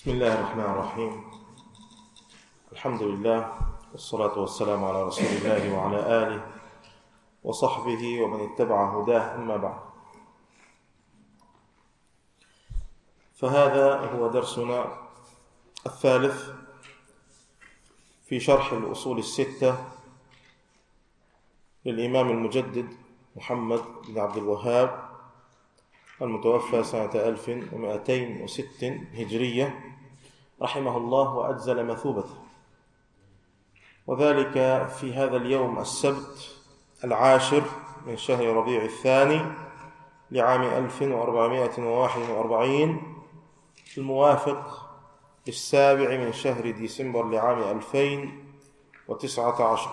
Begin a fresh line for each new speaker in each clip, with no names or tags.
بسم الله الرحمن الرحيم. الحمد لله والصلاة والسلام على رسول الله وعلى آله وصحبه ومن اتبع هداه، أما بعد. فهذا هو درسنا الثالث في شرح الأصول الستة للإمام المجدد محمد بن عبد الوهاب المتوفى سنة 1206 هجرية رحمه الله وأجزل مثوبته، وذلك في هذا اليوم السبت 10 من شهر ربيع الثاني لعام 1441 الموافق 7 من شهر ديسمبر لعام 2019،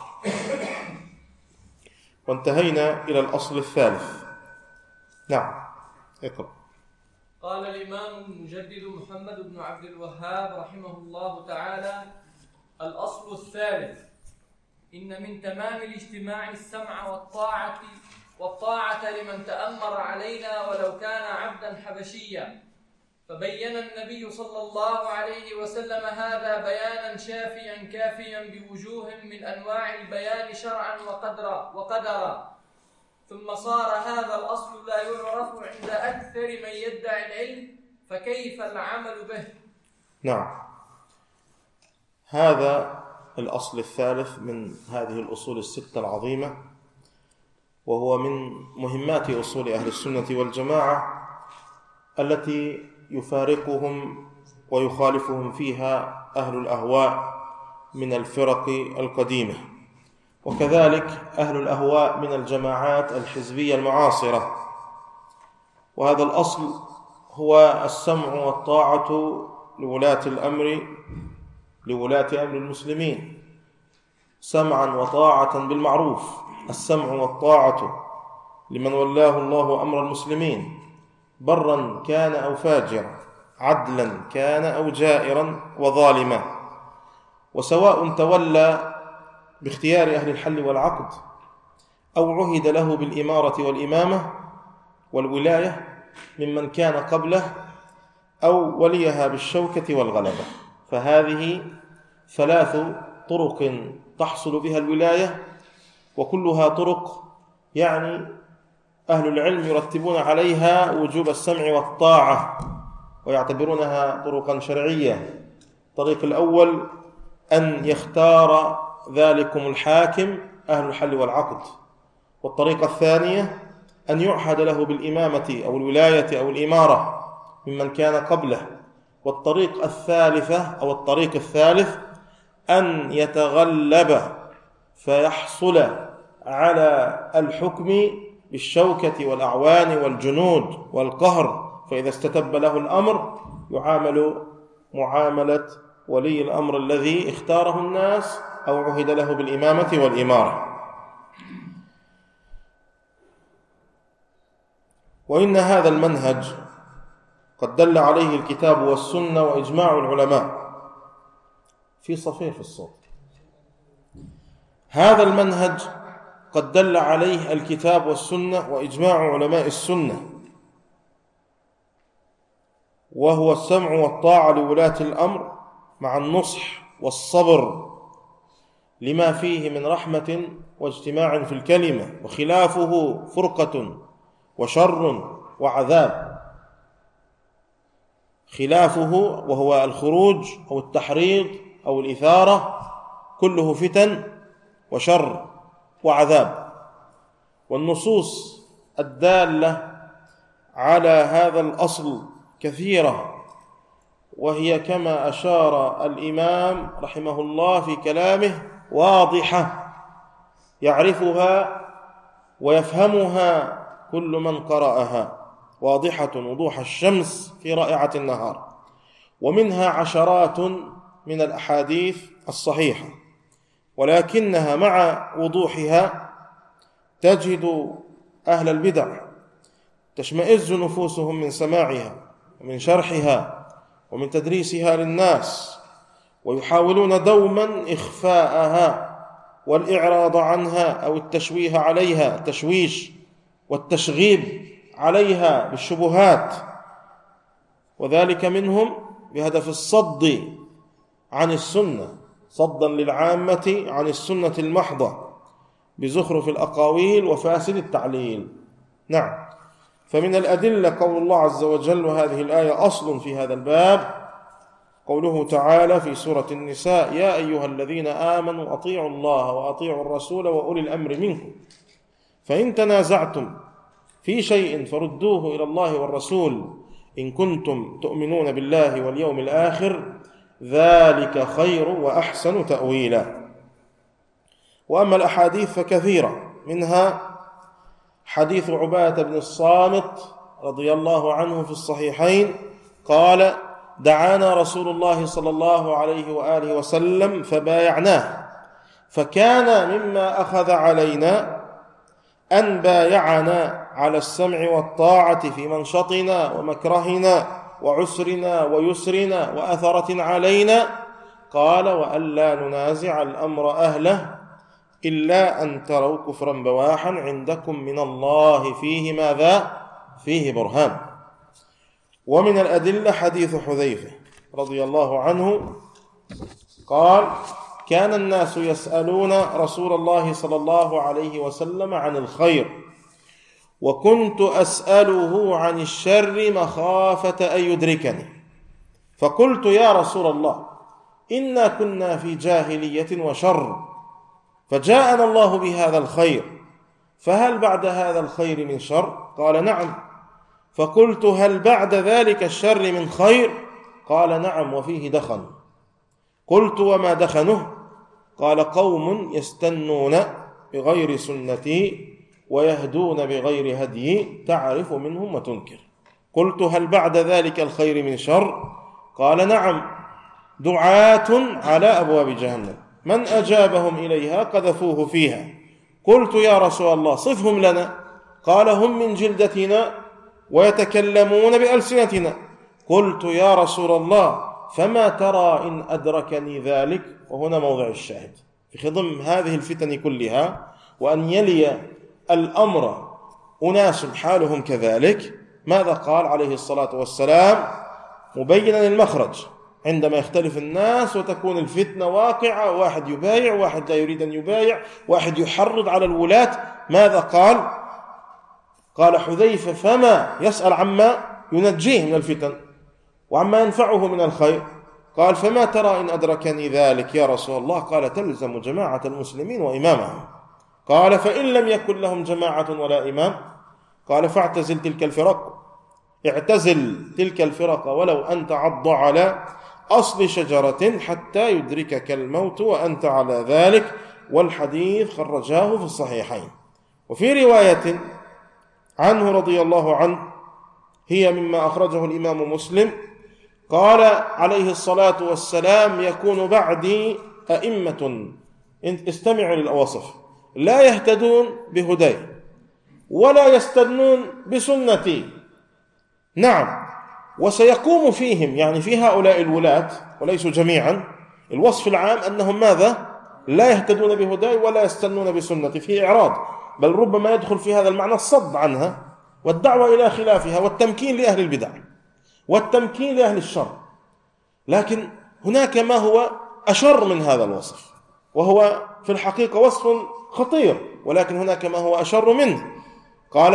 وانتهينا إلى الأصل الثالث. نعم، اقرأ.
قال الإمام المجدد محمد بن عبد الوهاب رحمه الله تعالى: الأصل الثالث: إن من تمام الاجتماع السمع والطاعة لمن تأمر علينا ولو كان عبدا حبشيا، فبين النبي صلى الله عليه وسلم هذا بيانا شافيا كافيا بوجوه من أنواع البيان شرعا وقدرا، ثم صار هذا الأصل لا يعرف عند أكثر من يدعي العلم، فكيف العمل به؟
نعم، هذا الأصل الثالث من هذه الأصول الستة العظيمة، وهو من مهمات أصول أهل السنة والجماعة التي يفارقهم ويخالفهم فيها أهل الأهواء من الفرق القديمة، وكذلك أهل الأهواء من الجماعات الحزبية المعاصرة. وهذا الأصل هو السمع والطاعة لولاة أمر المسلمين، سمعا وطاعة بالمعروف. السمع والطاعة لمن ولاه الله أمر المسلمين، برا كان أو فاجرا، عدلا كان أو جائرا وظالما، وسواء تولى باختيار أهل الحل والعقد أو عهد له بالإمارة والإمامة والولاية ممن كان قبله أو وليها بالشوكة والغلبة. فهذه 3 طرق تحصل بها الولاية، وكلها طرق يعني أهل العلم يرتبون عليها وجوب السمع والطاعة ويعتبرونها طرقا شرعية. الطريق الأول أن يختار ذلكم الحاكم أهل الحل والعقد، والطريقة الثانية أن يعهد له بالإمامة أو الولاية أو الإمارة ممن كان قبله، والطريق الثالث أن يتغلب فيحصل على الحكم بالشوكة والأعوان والجنود والقهر، فإذا استتب له الأمر يعامل معاملة ولي الأمر الذي اختاره الناس أو عهد له بالإمامة والإمارة. وإن هذا المنهج قد دل عليه الكتاب والسنة وإجماع العلماء. في صفير في الصوت. هذا المنهج قد دل عليه الكتاب والسنة وإجماع علماء السنة، وهو السمع والطاعة لولاة الأمر مع النصح والصبر لما فيه من رحمة واجتماع في الكلمة، وخلافه فرقة وشر وعذاب. خلافه وهو الخروج أو التحريض أو الإثارة كله فتن وشر وعذاب. والنصوص الدالة على هذا الأصل كثيرة، وهي كما أشار الإمام رحمه الله في كلامه واضحة يعرفها ويفهمها كل من قرأها، واضحة وضوح الشمس في رائعة النهار. ومنها عشرات من الأحاديث الصحيحة، ولكنها مع وضوحها تجد أهل البدع تشمئز نفوسهم من سماعها ومن شرحها ومن تدريسها للناس، ويحاولون دوما إخفاءها والإعراض عنها أو التشويه عليها، التشويش والتشغيب عليها بالشبهات. وذلك منهم بهدف الصد عن السنة، صدا للعامة عن السنة المحضة بزخرف الأقاويل وفاسد التعليل. نعم، فمن الأدلة قول الله عز وجل، وهذه الآية أصل في هذا الباب، قوله تعالى في سورة النساء: يا أيها الذين آمنوا أطيعوا الله وأطيعوا الرسول وأولي الأمر منكم فإن تنازعتم في شيء فردوه إلى الله والرسول إن كنتم تؤمنون بالله واليوم الآخر ذلك خير وأحسن تأويلا. وأما الأحاديث فكثيرة، منها حديث عبادة بن الصامت رضي الله عنه في الصحيحين قال: دعانا رسول الله صلى الله عليه وآله وسلم فبايعناه، فكان مما أخذ علينا أن بايعنا على السمع والطاعة في منشطنا ومكرهنا وعسرنا ويسرنا وأثرة علينا، قال: وألا ننازع الأمر أهله إلا أن تروا كفرا بواحا عندكم من الله فيه ماذا؟ فيه برهان. ومن الأدلة حديث حذيفة رضي الله عنه قال: كان الناس يسألون رسول الله صلى الله عليه وسلم عن الخير، وكنت أسأله عن الشر مخافة أن يدركني، فقلت: يا رسول الله إنا كنا في جاهلية وشر، فجاءنا الله بهذا الخير، فهل بعد هذا الخير من شر؟ قال: نعم. فقلت: هل بعد ذلك الشر من خير؟ قال: نعم، وفيه دخن. قلت: وما دخنه؟ قال: قوم يستنون بغير سنتي ويهدون بغير هدي تعرف منهم وتنكر. قلت: هل بعد ذلك الخير من شر؟ قال: نعم، دعاة على أبواب جهنم من أجابهم إليها قذفوه فيها. قلت: يا رسول الله صفهم لنا. قال: هم من جلدتنا ويتكلمون بألسنتنا. قلت: يا رسول الله فما ترى إن أدركني ذلك؟ وهنا موضع الشاهد في خضم هذه الفتن كلها، وأن يلي الأمر أناس حالهم كذلك. ماذا قال عليه الصلاة والسلام مبينا المخرج عندما يختلف الناس وتكون الفتنة واقعة، واحد يبايع واحد لا يريد أن يبايع، واحد يحرض على الولاة؟ ماذا قال؟ قال حذيفة: فما يسأل عما ينجيه من الفتن وعما ينفعه من الخير. قال: فما ترى إن أدركني ذلك يا رسول الله؟ قال: تلزم جماعة المسلمين وإمامهم. قال: فإن لم يكن لهم جماعة ولا إمام؟ قال: فاعتزل تلك الفرق، اعتزل تلك الفرق ولو أن تعض على أصل شجرة حتى يدركك الموت وأنت على ذلك. والحديث خرجاه في الصحيحين. وفي رواية عنه رضي الله عنه هي مما أخرجه الإمام مسلم قال عليه الصلاة والسلام: يكون بعدي أئمة، استمعوا للأوصف، لا يهتدون بهداي ولا يستنون بسنتي. نعم، وسيقوم فيهم، يعني في هؤلاء الولاة وليسوا جميعا، الوصف العام أنهم ماذا؟ لا يهتدون بهداي ولا يستنون بسنتي، فيه إعراض، بل ربما يدخل في هذا المعنى الصد عنها والدعوة إلى خلافها والتمكين لأهل البدع والتمكين لأهل الشر. لكن هناك ما هو أشر من هذا الوصف، وهو في الحقيقة وصف خطير، ولكن هناك ما هو أشر منه. قال: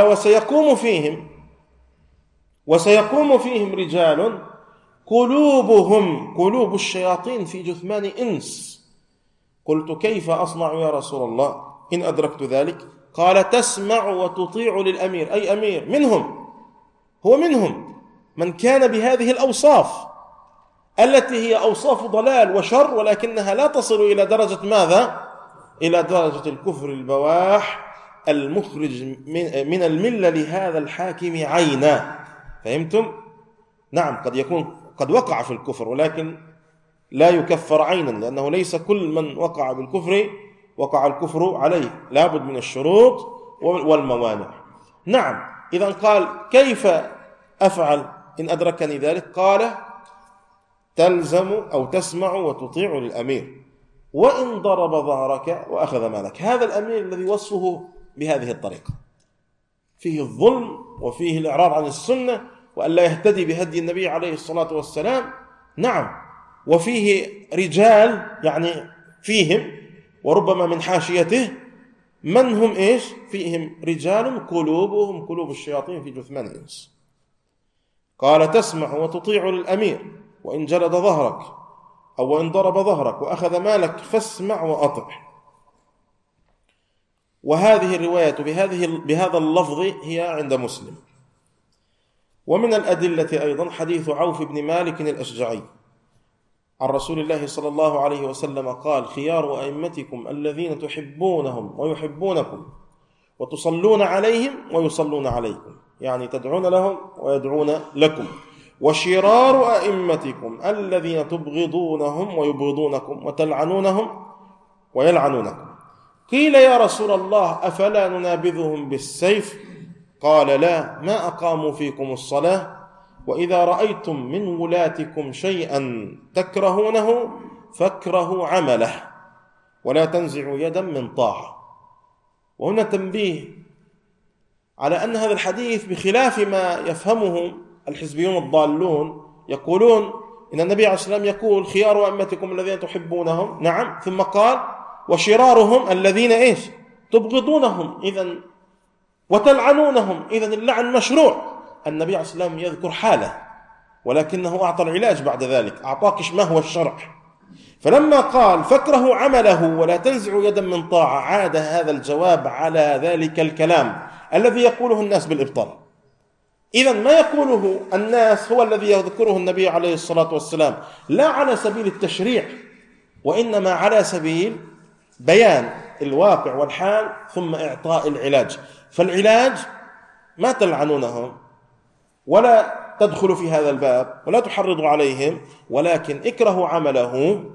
وسيقوم فيهم رجال قلوبهم قلوب الشياطين في جثمان إنس. قلت: كيف أصنع يا رسول الله إن أدركت ذلك؟ قال: تسمع وتطيع للأمير، أي أمير منهم، هو منهم من كان بهذه الأوصاف التي هي أوصاف ضلال وشر، ولكنها لا تصل إلى درجة ماذا؟ إلى درجة الكفر البواح المخرج من الملة لهذا الحاكم عينا. فهمتم؟ نعم، قد يكون قد وقع في الكفر ولكن لا يكفر عينا، لأنه ليس كل من وقع بالكفر وقع الكفر عليه، لابد من الشروط والموانع. نعم، إذن قال: كيف أفعل إن أدركني ذلك؟ قال: تلزم أو تسمع وتطيع للأمير وإن ضرب ظهرك وأخذ مالك. هذا الأمير الذي وصفه بهذه الطريقة فيه الظلم وفيه الإعراض عن السنة وأن لا يهتدي بهدي النبي عليه الصلاة والسلام، نعم، وفيه رجال يعني فيهم وربما من حاشيته من هم إيش؟ فيهم رجال قلوبهم قلوب الشياطين في جثمان الإنس. قال تسمع وتطيع للأمير وإن جلد ظهرك أو إن ضرب ظهرك وأخذ مالك فاسمع وأطع. وهذه الرواية بهذا اللفظ هي عند مسلم. ومن الأدلة أيضا حديث عوف بن مالك الأشجعي عن رسول الله صلى الله عليه وسلم قال خيار أئمتكم الذين تحبونهم ويحبونكم وتصلون عليهم ويصلون عليكم، يعني تدعون لهم ويدعون لكم. وشرار أئمتكم الذين تبغضونهم ويبغضونكم وتلعنونهم ويلعنونكم. قيل يا رسول الله أفلا ننابذهم بالسيف؟ قال لا، ما أقاموا فيكم الصلاة. وإذا رأيتم من ولاتكم شيئا تكرهونه فاكرهوا عمله ولا تنزعوا يدا من طاعة. وهنا تنبيه على أن هذا الحديث بخلاف ما يفهمه الحزبيون الضالون، يقولون إن النبي عليه الصلاة والسلام يقول خيار أئمتكم الذين تحبونهم، نعم، ثم قال وشرارهم الذين إيش؟ تبغضونهم إذن وتلعنونهم، إذن اللعن مشروع. النبي عليه الصلاة والسلام يذكر حاله ولكنه أعطى العلاج بعد ذلك، أعطاك ما هو الشرع. فلما قال فاكرهوا عمله ولا تنزعوا يدا من طاعة عاد هذا الجواب على ذلك الكلام الذي يقوله الناس بالإبطال. إذن ما يقوله الناس هو الذي يذكره النبي عليه الصلاة والسلام لا على سبيل التشريع وإنما على سبيل بيان الواقع والحال ثم إعطاء العلاج. فالعلاج ما تلعنونهم ولا تدخلوا في هذا الباب ولا تحرضوا عليهم، ولكن اكرهوا عمله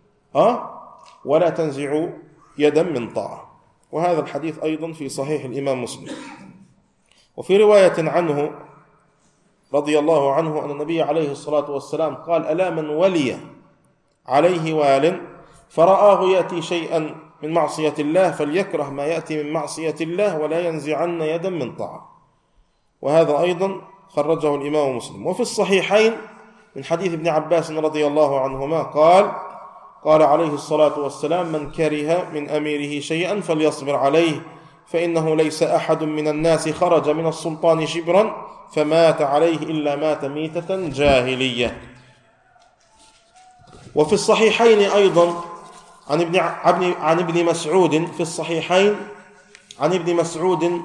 ولا تنزعوا يدا من طاعة. وهذا الحديث أيضا في صحيح الإمام مسلم. وفي رواية عنه رضي الله عنه أن النبي عليه الصلاة والسلام قال ألا من ولي عليه وال فرآه يأتي شيئا من معصية الله فليكره ما يأتي من معصية الله ولا ينزعن يدا من طاعة. وهذا أيضا خرجه الإمام مسلم. وفي الصحيحين من حديث ابن عباس رضي الله عنهما قال عليه الصلاة والسلام من كره من أميره شيئا فليصبر عليه فإنه ليس أحد من الناس خرج من السلطان شبرا فمات عليه إلا مات ميتة جاهلية. وفي الصحيحين أيضا عن ابن مسعود في الصحيحين عن ابن مسعود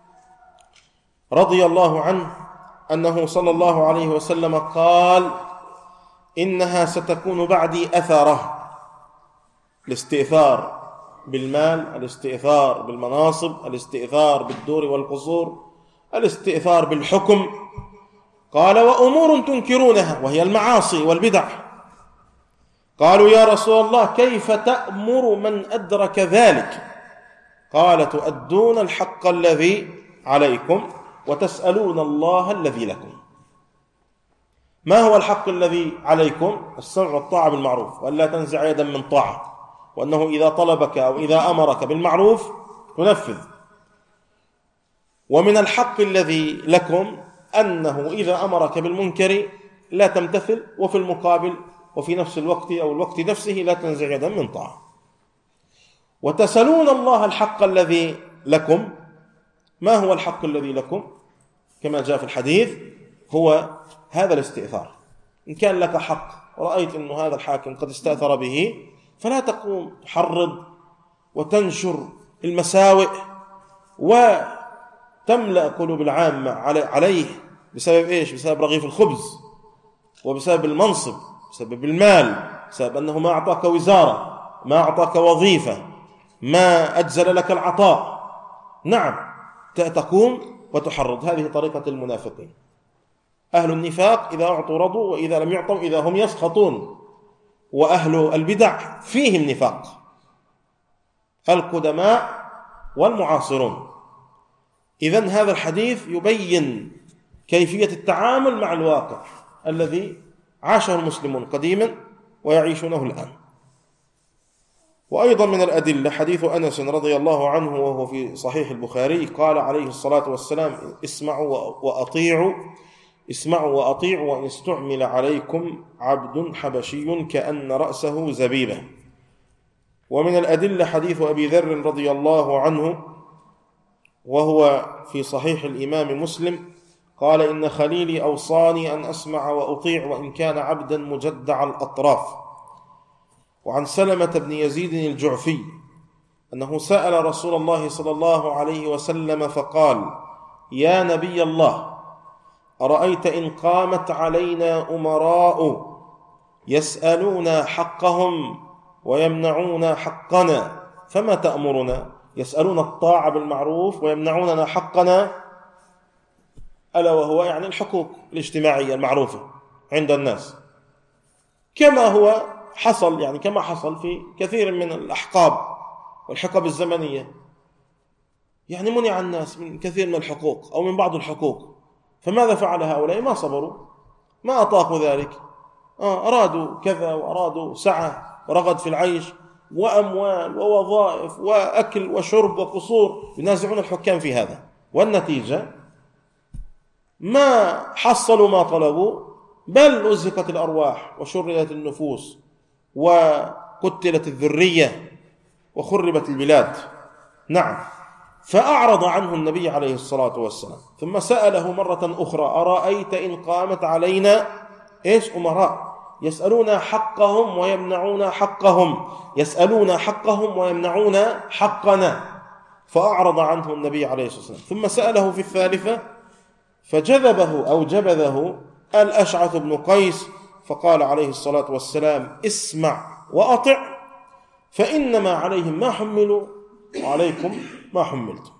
رضي الله عنه أنه صلى الله عليه وسلم قال إنها ستكون بعدي أثرة، الاستئثار بالمال، الاستئثار بالمناصب، الاستئثار بالدور والقصور، الاستئثار بالحكم. قال وأمور تنكرونها وهي المعاصي والبدع. قالوا يا رسول الله كيف تأمر من أدرك ذلك؟ قال تؤدون الحق الذي عليكم وتسألون الله الذي لكم. ما هو الحق الذي عليكم؟ السمع والطاعة بالمعروف وألا تنزع يدا من طاعة، وأنه إذا طلبك أو إذا أمرك بالمعروف تنفذ. ومن الحق الذي لكم أنه إذا أمرك بالمنكر لا تمتثل، وفي المقابل وفي نفس الوقت أو الوقت نفسه لا تنزع يدا من طاعة. وتسألون الله الحق الذي لكم. ما هو الحق الذي لكم؟ كما جاء في الحديث هو هذا الاستئثار. إن كان لك حق ورأيت أن هذا الحاكم قد استأثر به فلا تقوم تحرض وتنشر المساوئ وتملأ قلوب العامة عليه بسبب إيش؟ بسبب رغيف الخبز وبسبب المنصب، بسبب المال، بسبب أنه ما أعطاك وزارة، ما أعطاك وظيفة، ما أجزل لك العطاء. نعم تقوم وتحرض. هذه طريقة المنافقين. أهل النفاق إذا أعطوا رضوا وإذا لم يعطوا إذا هم يسخطون. وأهل البدع فيهم نفاق، القدماء والمعاصرون. إذن هذا الحديث يبين كيفية التعامل مع الواقع الذي عاشه المسلمون قديما ويعيشونه الآن. وأيضا من الأدلة حديث أنس رضي الله عنه وهو في صحيح البخاري قال عليه الصلاة والسلام اسمعوا وأطيعوا اسمعوا وأطيعوا وإن استعمل عليكم عبد حبشي كأن رأسه زبيبة. ومن الأدلة حديث أبي ذر رضي الله عنه وهو في صحيح الإمام مسلم قال إن خليلي أوصاني أن أسمع وأطيع وإن كان عبدا مجدع الأطراف. وعن سلمة بن يزيد الجعفي أنه سأل رسول الله صلى الله عليه وسلم فقال يا نبي الله أرأيت إن قامت علينا أمراء يسألون حقهم ويمنعون حقنا فما تأمرنا؟ يسألون الطاعة بالمعروف ويمنعوننا حقنا، ألا وهو يعني الحقوق الاجتماعية المعروفة عند الناس، كما هو حصل يعني كما حصل في كثير من الأحقاب والحقب الزمنية، يعني منع الناس من كثير من الحقوق أو من بعض الحقوق. فماذا فعل هؤلاء؟ ما صبروا، ما أطاقوا ذلك، أرادوا كذا وأرادوا سعة ورغد في العيش وأموال ووظائف وأكل وشرب وقصور، ينازعون الحكام في هذا، والنتيجة ما حصلوا ما طلبوا، بل أزهقت الأرواح وشردت النفوس وقتلت الذرية وخربت البلاد. نعم. فأعرض عنه النبي عليه الصلاة والسلام، ثم سأله مرة أخرى أرأيت إن قامت علينا أمراء يسألون حقهم ويمنعون حقهم، يسألون حقهم ويمنعون حقنا، فأعرض عنه النبي عليه الصلاة والسلام. ثم سأله في الثالثة فجذبه أو جبذه الأشعث بن قيس، فقال عليه الصلاة والسلام اسمع وأطع فإنما عليهم ما حملوا وعليكم ما حملتم.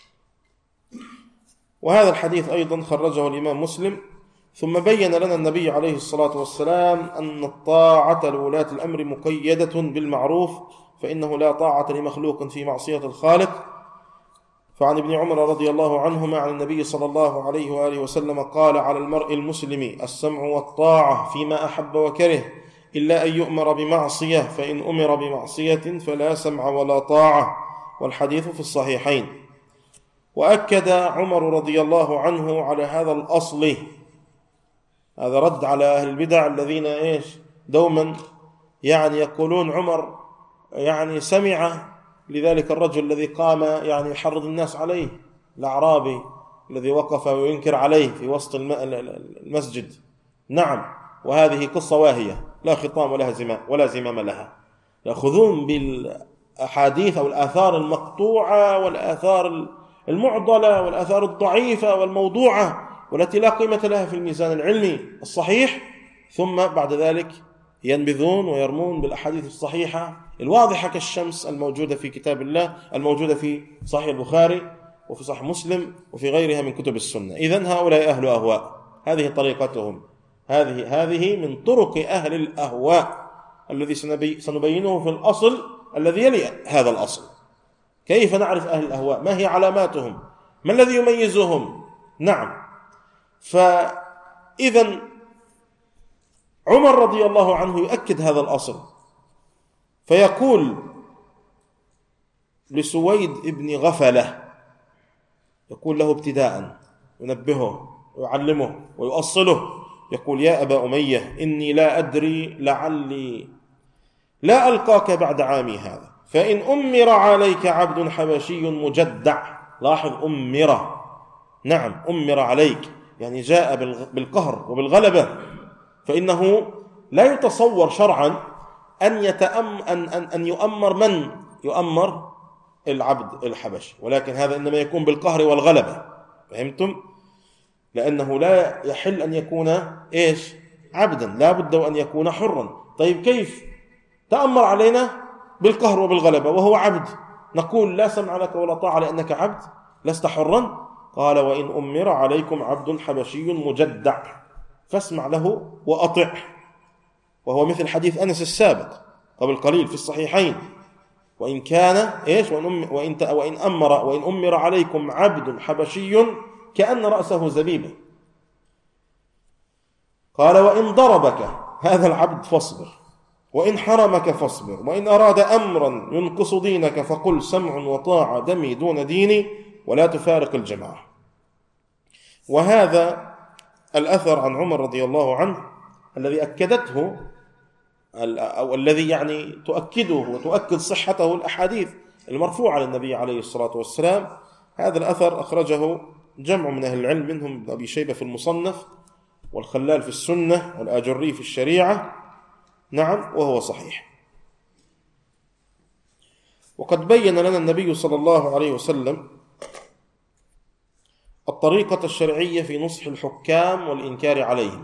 وهذا الحديث أيضا خرجه الإمام مسلم. ثم بين لنا النبي عليه الصلاة والسلام أن الطاعة لولاة الأمر مقيدة بالمعروف، فإنه لا طاعة لمخلوق في معصية الخالق. فعن ابن عمر رضي الله عنهما عن النبي صلى الله عليه وآله وسلم قال على المرء المسلم السمع والطاعة فيما أحب وكره إلا أن يؤمر بمعصية، فإن أمر بمعصية فلا سمع ولا طاعة. والحديث في الصحيحين. وأكد عمر رضي الله عنه على هذا الأصل، هذا رد على أهل البدع الذين دوما يعني يقولون عمر يعني سمع لذلك الرجل الذي قام يعني يحرض الناس عليه، الأعرابي الذي وقف وينكر عليه في وسط المسجد. نعم. وهذه قصة واهية لا خطام ولا زمام لها. يأخذون بالأحاديث أو الآثار المقطوعة والآثار المعضلة والآثار الضعيفة والموضوعة والتي لا قيمة لها في الميزان العلمي الصحيح، ثم بعد ذلك ينبذون ويرمون بالأحاديث الصحيحة الواضحة كالشمس الموجودة في كتاب الله، الموجودة في صحيح البخاري وفي صحيح مسلم وفي غيرها من كتب السنة. إذن هؤلاء أهل أهواء، هذه طريقتهم، هذه من طرق أهل الأهواء الذي سنبينه في الأصل الذي يلي هذا الأصل. كيف نعرف أهل الأهواء؟ ما هي علاماتهم؟ ما الذي يميزهم؟ نعم. فإذن عمر رضي الله عنه يؤكد هذا الأصل، فيقول لسويد ابن غفلة، يقول له ابتداء ينبهه ويعلمه ويؤصله، يقول يا أبا أمية إني لا أدري لعلي لا ألقاك بعد عامي هذا، فإن أمر عليك عبد حبشي مجدع. لاحظ أمر، نعم أمر عليك يعني جاء بالقهر وبالغلبة، فإنه لا يتصور شرعا أن يؤمر من يؤمر العبد الحبشي، ولكن هذا إنما يكون بالقهر والغلبة. فهمتم؟ لأنه لا يحل أن يكون عبدا، لا بد أن يكون حرا. طيب كيف تأمر علينا بالقهر وبالغلبة وهو عبد؟ نقول لا سمع لك ولا طاعة لأنك عبد، لست حرا. قال وإن أمر عليكم عبد حبشي مجدع فاسمع له وأطع، وهو مثل حديث أنس السابق قبل قليل في الصحيحين. وإن كان وإن أمر عليكم عبد حبشي كأن رأسه زبيبة. قال وإن ضربك هذا العبد فاصبر، وإن حرمك فاصبر، وإن أراد أمرا ينقص دينك فقل سمع وطاعة دمي دون ديني ولا تفارق الجماعة. وهذا الأثر عن عمر رضي الله عنه الذي أكدته أو الذي يعني تؤكده وتؤكد صحته الأحاديث المرفوعة للنبي عليه الصلاة والسلام. هذا الأثر أخرجه جمع من أهل العلم، منهم ابن أبي شيبة في المصنف، والخلال في السنة، والآجري في الشريعة. نعم، وهو صحيح. وقد بين لنا النبي صلى الله عليه وسلم الطريقة الشرعية في نصح الحكام والإنكار عليهم،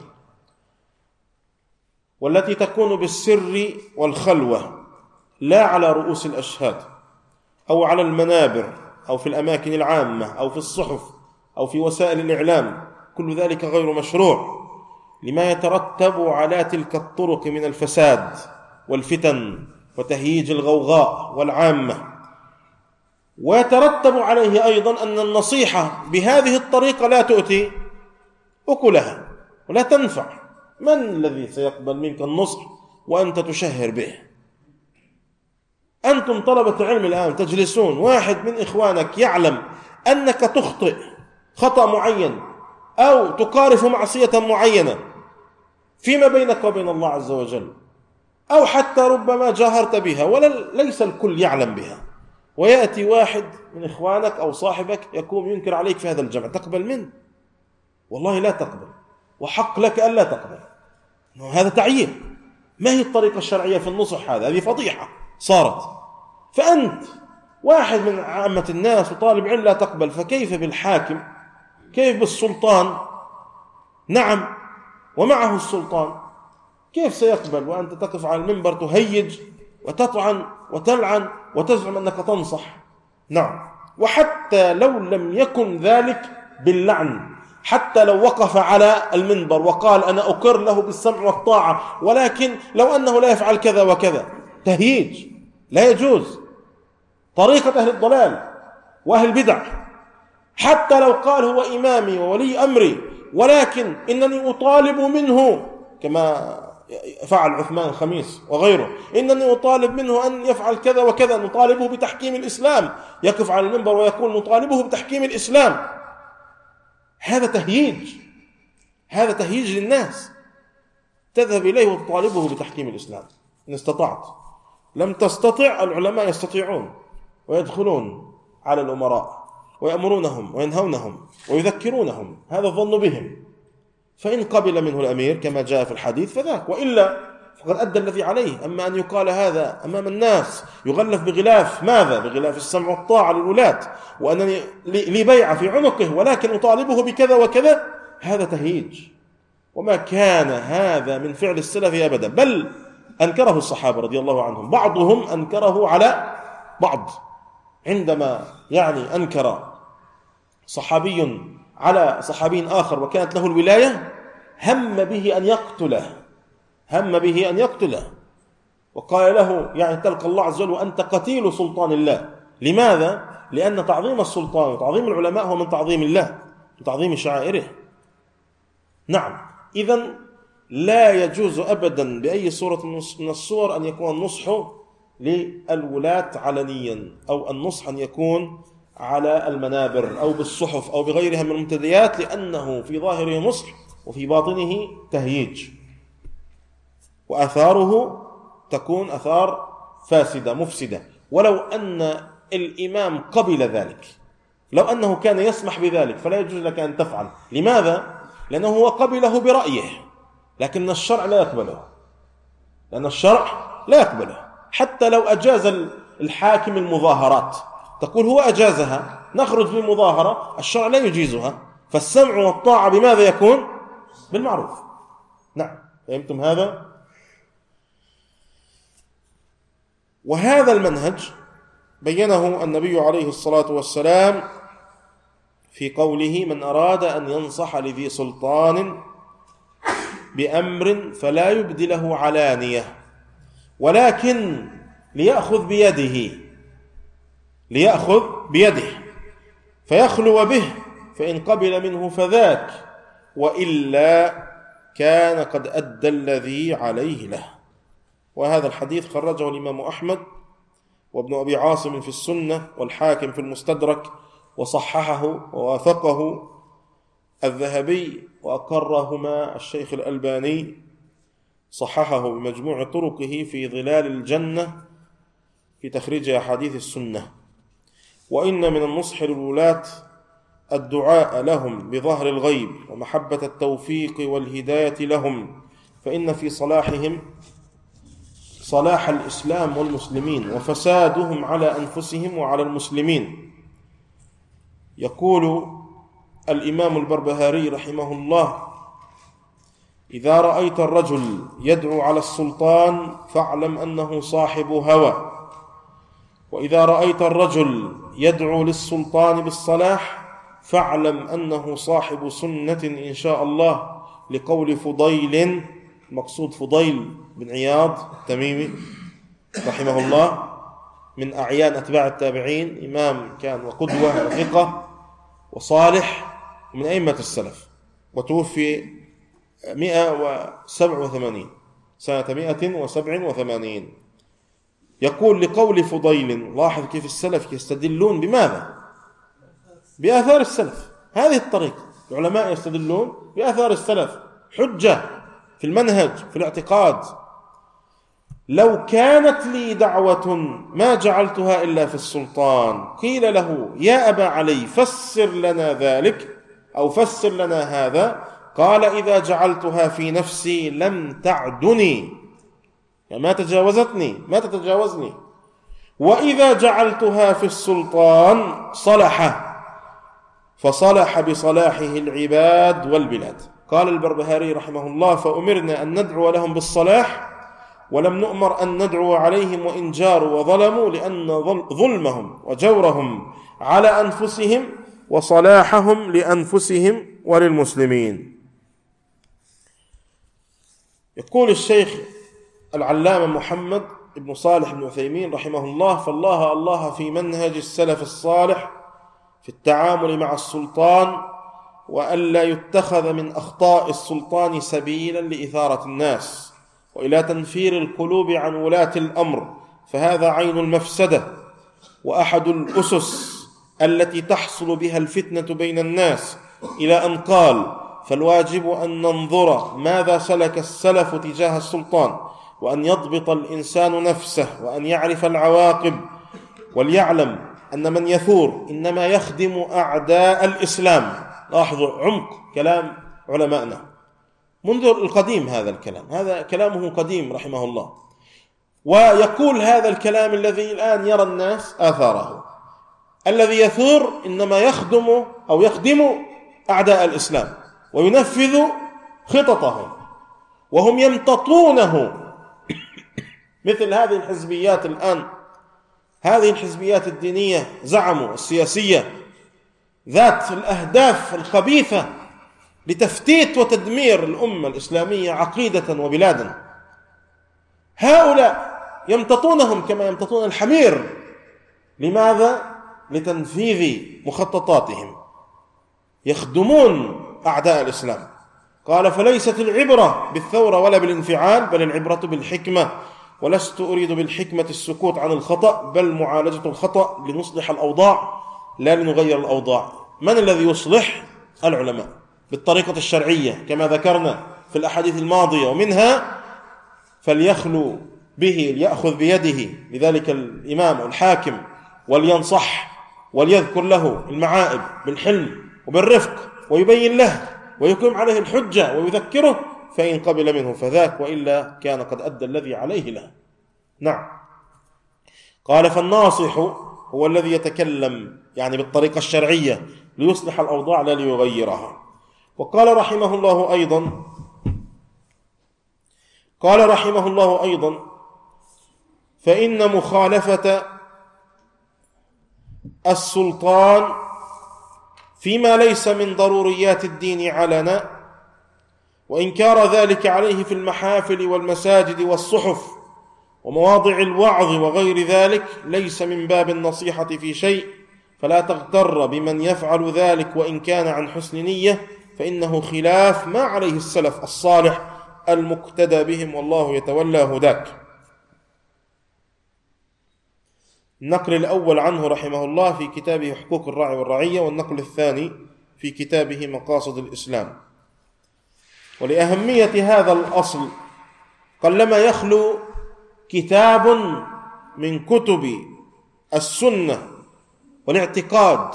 والتي تكون بالسر والخلوة، لا على رؤوس الأشهاد أو على المنابر أو في الأماكن العامة أو في الصحف أو في وسائل الإعلام. كل ذلك غير مشروع لما يترتب على تلك الطرق من الفساد والفتن وتهييج الغوغاء والعامة. ويترتب عليه أيضا أن النصيحة بهذه الطريقة لا تؤتي أكلها ولا تنفع. من الذي سيقبل منك النصح وأنت تشهر به؟ أنتم طلبة علم الآن تجلسون، واحد من إخوانك يعلم أنك تخطئ خطأ معين أو تقارف معصية معينة فيما بينك وبين الله عز وجل، أو حتى ربما جاهرت بها وليس الكل يعلم بها، ويأتي واحد من إخوانك أو صاحبك يقوم ينكر عليك في هذا الجمع، تقبل منه؟ والله لا تقبل، وحق لك ألا تقبل. هذا تعيير. ما هي الطريقة الشرعية في النصح؟ هذه فضيحة صارت. فأنت واحد من عامة الناس وطالب علم لا تقبل، فكيف بالحاكم؟ كيف بالسلطان؟ نعم، ومعه السلطان، كيف سيقبل وأنت تقف على المنبر تهيج وتطعن وتلعن وتزعم أنك تنصح؟ نعم. وحتى لو لم يكن ذلك باللعن، حتى لو وقف على المنبر وقال أنا أقر له بالسمع والطاعة، ولكن لو أنه لا يفعل كذا وكذا، تهييج لا يجوز، طريقة أهل الضلال وأهل البدع. حتى لو قال هو إمامي وولي أمري، ولكن إنني أطالب منه كما فعل عثمان الخميس وغيره، إنني أطالب منه أن يفعل كذا وكذا، نطالبه بتحكيم الإسلام، يقف على المنبر ويقول نطالبه بتحكيم الإسلام. هذا تهييج، هذا تهييج للناس. تذهب إليه وتطالبه بتحكيم الإسلام إن استطعت. لم تستطع، العلماء يستطيعون ويدخلون على الأمراء ويأمرونهم وينهونهم ويذكرونهم، هذا الظن بهم. فإن قبل منه الأمير كما جاء في الحديث فذاك، وإلا فقد أدى الذي عليه. أما أن يقال هذا أمام الناس يغلف بغلاف ماذا؟ بغلاف السمع والطاعة للولاة، وأنني لي بيعة في عنقه ولكن أطالبه بكذا وكذا، هذا تهييج. وما كان هذا من فعل السلف أبدا، بل أنكره الصحابة رضي الله عنهم، بعضهم أنكره على بعض. عندما أنكر صحابي على صحابي آخر وكانت له الولاية، هم به أن يقتله، وقال له تلقى الله عز وجل وأنت قتيل سلطان الله. لماذا؟ لأن تعظيم السلطان وتعظيم العلماء هو من تعظيم الله، من تعظيم شعائره. نعم. إذن لا يجوز أبدا بأي صورة من الصور أن يكون النصح للولاة علنيا، أو النصح أن يكون على المنابر أو بالصحف أو بغيرها من المنتديات، لأنه في ظاهره نصح وفي باطنه تهييج، وآثاره تكون آثار فاسدة مفسدة. ولو أن الإمام قبل ذلك، لو أنه كان يسمح بذلك، فلا يجوز لك أن تفعل. لماذا؟ لأنه هو قبله برأيه، لكن الشرع لا يقبله، لأن الشرع لا يقبله. حتى لو أجاز الحاكم المظاهرات، تقول هو أجازها، نخرج بالمظاهرة، الشرع لا يجيزها. فالسمع والطاعة بماذا يكون؟ بالمعروف. نعم، فهمتم هذا؟ وهذا المنهج بينه النبي عليه الصلاة والسلام في قوله من أراد أن ينصح لذي سلطان بأمر فلا يبدله علانية، ولكن ليأخذ بيده فيخلو به، فإن قبل منه فذاك، وإلا كان قد أدى الذي عليه له. وهذا الحديث خرجه الإمام أحمد وابن أبي عاصم في السنة والحاكم في المستدرك، وصححه ووافقه الذهبي، وأقرهما الشيخ الألباني، صححه بمجموع طرقه في ظلال الجنة في تخريج أحاديث السنة. وإن من النصح للولاة الدعاء لهم بظهر الغيب ومحبة التوفيق والهداية لهم، فإن في صلاحهم صلاح الإسلام والمسلمين وفسادهم على أنفسهم وعلى المسلمين. يقول الإمام البربهاري رحمه الله: إذا رأيت الرجل يدعو على السلطان فاعلم أنه صاحب هوى، وإذا رأيت الرجل يدعو للسلطان بالصلاح فاعلم أنه صاحب سنة إن شاء الله، لقول فضيل، المقصود فضيل بن عياض التميمي رحمه الله، من أعيان أتباع التابعين، إمام كان وقدوة وثقة وصالح من أئمة السلف، وتوفي 187 سنة 187. يقول لقول فضيل، لاحظ كيف السلف يستدلون بماذا؟ بآثار السلف. هذه الطريقة، العلماء يستدلون بآثار السلف، حجة في المنهج في الاعتقاد. لو كانت لي دعوة ما جعلتها إلا في السلطان. قيل له: يا أبا علي فسر لنا ذلك أو فسر لنا هذا. قال: إذا جعلتها في نفسي لم تعدني، يعني ما تجاوزتني، ما تتجاوزني، وإذا جعلتها في السلطان صلح، فصلح بصلاحه العباد والبلاد. قال البربهاري رحمه الله: فأمرنا أن ندعو لهم بالصلاح ولم نؤمر أن ندعو عليهم وإن جاروا وظلموا، لأن ظلمهم وجورهم على أنفسهم وصلاحهم لأنفسهم وللمسلمين. يقول الشيخ العلامة محمد بن صالح بن عثيمين رحمه الله: فالله الله في منهج السلف الصالح في التعامل مع السلطان، وألا يتخذ من أخطاء السلطان سبيلا لإثارة الناس وإلى تنفير القلوب عن ولاة الأمر، فهذا عين المفسدة وأحد الأسس التي تحصل بها الفتنة بين الناس، إلى أن قال: فالواجب أن ننظر ماذا سلك السلف تجاه السلطان، وأن يضبط الإنسان نفسه، وأن يعرف العواقب، وليعلم أن من يثور إنما يخدم أعداء الإسلام. لاحظوا عمق كلام علمائنا منذ القديم، هذا الكلام، هذا كلامه قديم رحمه الله، ويقول هذا الكلام الذي الآن يرى الناس آثاره. الذي يثور إنما يخدم أعداء الإسلام وينفذ خططهم، وهم يمتطونه مثل هذه الحزبيات الآن، هذه الحزبيات الدينية زعموا السياسية ذات الأهداف الخبيثة لتفتيت وتدمير الأمة الإسلامية عقيدة وبلادا. هؤلاء يمتطونهم كما يمتطون الحمير. لماذا؟ لتنفيذ مخططاتهم، يخدمون أعداء الإسلام. قال: فليست العبرة بالثورة ولا بالانفعال، بل العبرة بالحكمة، ولست أريد بالحكمة السكوت عن الخطأ، بل معالجة الخطأ لنصلح الأوضاع لا لنغير الأوضاع. من الذي يصلح؟ العلماء بالطريقة الشرعية كما ذكرنا في الأحاديث الماضية، ومنها فليخلو به، ليأخذ بيده لذلك الإمام والحاكم ولينصح وليذكر له المعائب بالحلم وبالرفق، ويبين له ويقيم عليه الحجة ويذكره، فإن قبل منه فذاك، وإلا كان قد أدى الذي عليه له. نعم. قال: فالناصح هو الذي يتكلم يعني بالطريقة الشرعية ليصلح الأوضاع لا ليغيرها. وقال رحمه الله أيضا: فإن مخالفة السلطان فيما ليس من ضروريات الدين علنا، وإنكار ذلك عليه في المحافل والمساجد والصحف ومواضع الوعظ وغير ذلك ليس من باب النصيحة في شيء، فلا تغتر بمن يفعل ذلك وإن كان عن حسن نية، فإنه خلاف ما عليه السلف الصالح المقتدى بهم، والله يتولى هداك. النقل الأول عنه رحمه الله في كتابه حقوق الراعي والرعية، والنقل الثاني في كتابه مقاصد الإسلام. ولأهمية هذا الأصل قلما يخلو كتاب من كتب السنة والاعتقاد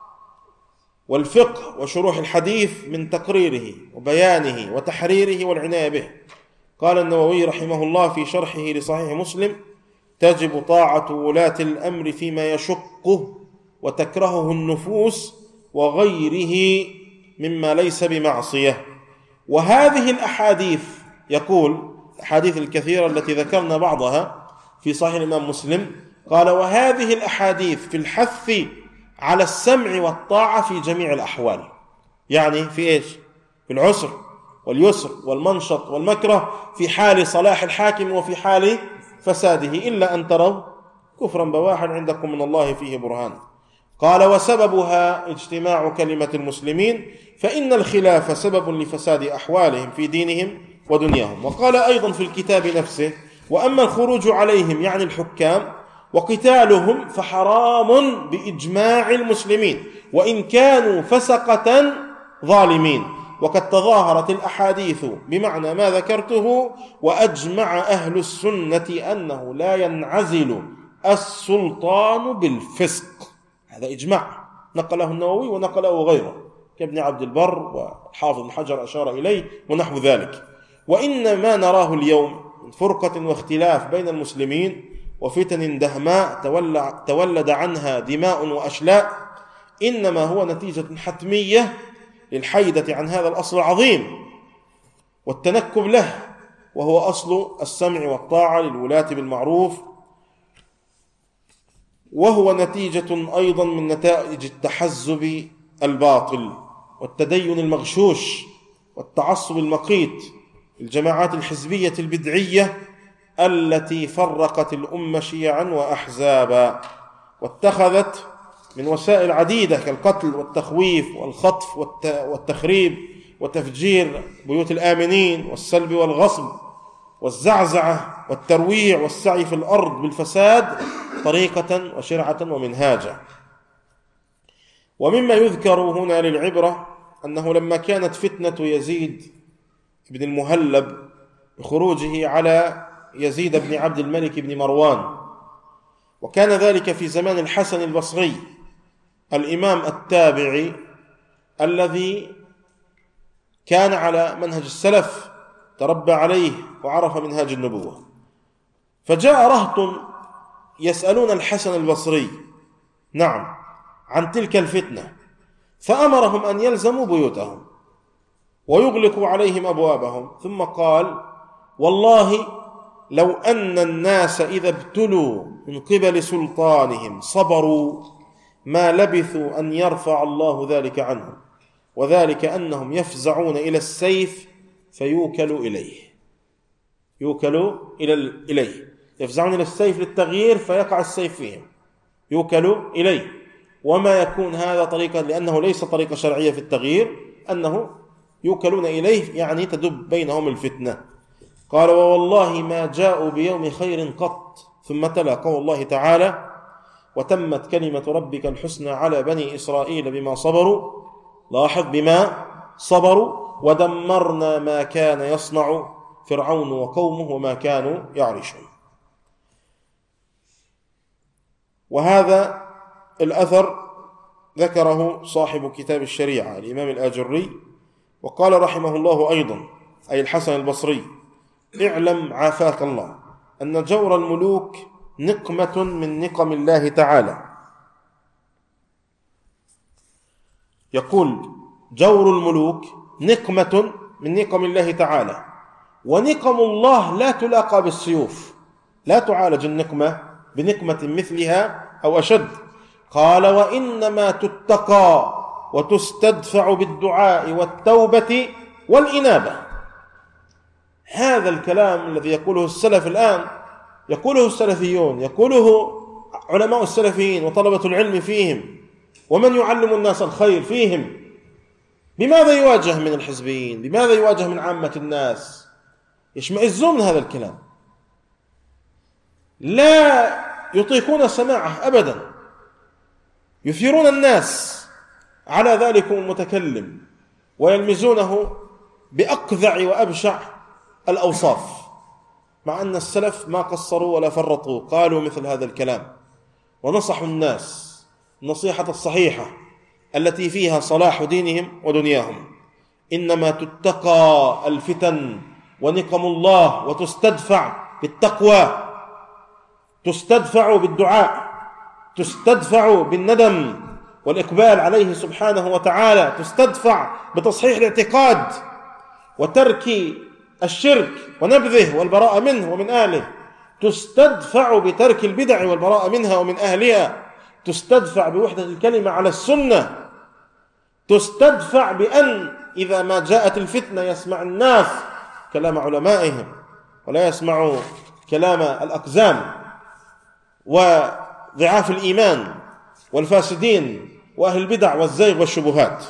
والفقه وشروح الحديث من تقريره وبيانه وتحريره والعناية به. قال النووي رحمه الله في شرحه لصحيح مسلم: تجب طاعة ولاة الأمر فيما يشقه وتكرهه النفوس وغيره مما ليس بمعصية. وهذه الأحاديث، يقول الأحاديث الكثيرة التي ذكرنا بعضها في صحيح الإمام مسلم، قال: وهذه الأحاديث في الحث على السمع والطاعة في جميع الأحوال. يعني في إيش؟ في العسر واليسر والمنشط والمكره، في حال صلاح الحاكم وفي حال فساده، إلا أن تروا كفرا بواحا عندكم من الله فيه برهان. قال: وسببها اجتماع كلمة المسلمين، فإن الخلاف سبب لفساد أحوالهم في دينهم ودنياهم. وقال أيضا في الكتاب نفسه: وأما الخروج عليهم يعني الحكام وقتالهم فحرام بإجماع المسلمين وإن كانوا فسقة ظالمين. وقد تظاهرت الأحاديث بمعنى ما ذكرته، وأجمع أهل السنة أنه لا ينعزل السلطان بالفسق. هذا إجماع نقله النووي ونقله غيره كابن عبد البر وحافظ الحجر أشار إليه ونحو ذلك. وإن ما نراه اليوم من فرقة واختلاف بين المسلمين وفتن دهماء تولد عنها دماء وأشلاء، إنما هو نتيجة حتمية للحيدة عن هذا الأصل العظيم والتنكب له، وهو أصل السمع والطاعة للولاة بالمعروف، وهو نتيجة أيضا من نتائج التحزب الباطل والتدين المغشوش والتعصب المقيت، الجماعات الحزبية البدعية التي فرقت الأمة شيعا وأحزابا، واتخذت من وسائل عديدة كالقتل والتخويف والخطف والتخريب وتفجير بيوت الآمنين والسلب والغصب والزعزعة والترويع والسعي في الأرض بالفساد طريقة وشرعة ومنهاجا. ومما يذكر هنا للعبرة أنه لما كانت فتنة يزيد بن المهلب بخروجه على يزيد بن عبد الملك بن مروان، وكان ذلك في زمان الحسن البصري الإمام التابعي الذي كان على منهج السلف، تربى عليه وعرف منهاج النبوة، فجاء رهط يسألون الحسن البصري عن تلك الفتنة، فأمرهم أن يلزموا بيوتهم ويغلقوا عليهم أبوابهم، ثم قال: والله لو أن الناس إذا ابتلوا من قبل سلطانهم صبروا ما لبثوا أن يرفع الله ذلك عنهم، وذلك أنهم يفزعون إلى السيف فيوكلوا إليه. يفزعون إلى السيف للتغيير فيقع السيف فيهم، يوكلوا إليه. وما يكون هذا طريقة، لأنه ليس طريقة شرعية في التغيير، أنه يوكلون إليه يعني تدب بينهم الفتنة. قال: ووالله ما جاءوا بيوم خير قط. ثم تلا قول الله تعالى: وتمت كلمة ربك الحسنى على بني إسرائيل بما صبروا. لاحظ: بما صبروا. ودمرنا ما كان يصنع فرعون وقومه وما كانوا يعرشون. وهذا الأثر ذكره صاحب كتاب الشريعة الإمام الآجري، وقال رحمه الله أيضا أي الحسن البصري: اعلم عافاك الله أن جور الملوك نقمة من نقم الله تعالى. يقول: جور الملوك نقمة من نقم الله تعالى، ونقم الله لا تلاقى بالسيوف، لا تعالج النقمة بنقمة مثلها أو أشد. قال: وإنما تتقى وتستدفع بالدعاء والتوبة والإنابة. هذا الكلام الذي يقوله السلف الآن يقوله السلفيون، يقوله علماء السلفيين وطلبة العلم فيهم ومن يعلم الناس الخير فيهم. بماذا يواجه من الحزبيين؟ بماذا يواجه من عامة الناس؟ يشمئزون من هذا الكلام، لا يطيقون سماعه أبدا، يثيرون الناس على ذلك المتكلم ويلمزونه بأقذع وأبشع الأوصاف، مع أن السلف ما قصروا ولا فرطوا، قالوا مثل هذا الكلام ونصحوا الناس النصيحة الصحيحة التي فيها صلاح دينهم ودنياهم. إنما تتقى الفتن ونقم الله وتستدفع بالتقوى، تستدفع بالدعاء، تستدفع بالندم والإقبال عليه سبحانه وتعالى، تستدفع بتصحيح الاعتقاد وترك الشرك ونبذه والبراءة منه ومن أهله، تستدفع بترك البدع والبراءة منها ومن أهلها، تستدفع بوحدة الكلمة على السنة، تستدفع بأن إذا ما جاءت الفتنة يسمع الناس كلام علمائهم ولا يسمع كلام الأقزام وضعاف الإيمان والفاسدين وأهل البدع والزيغ والشبهات.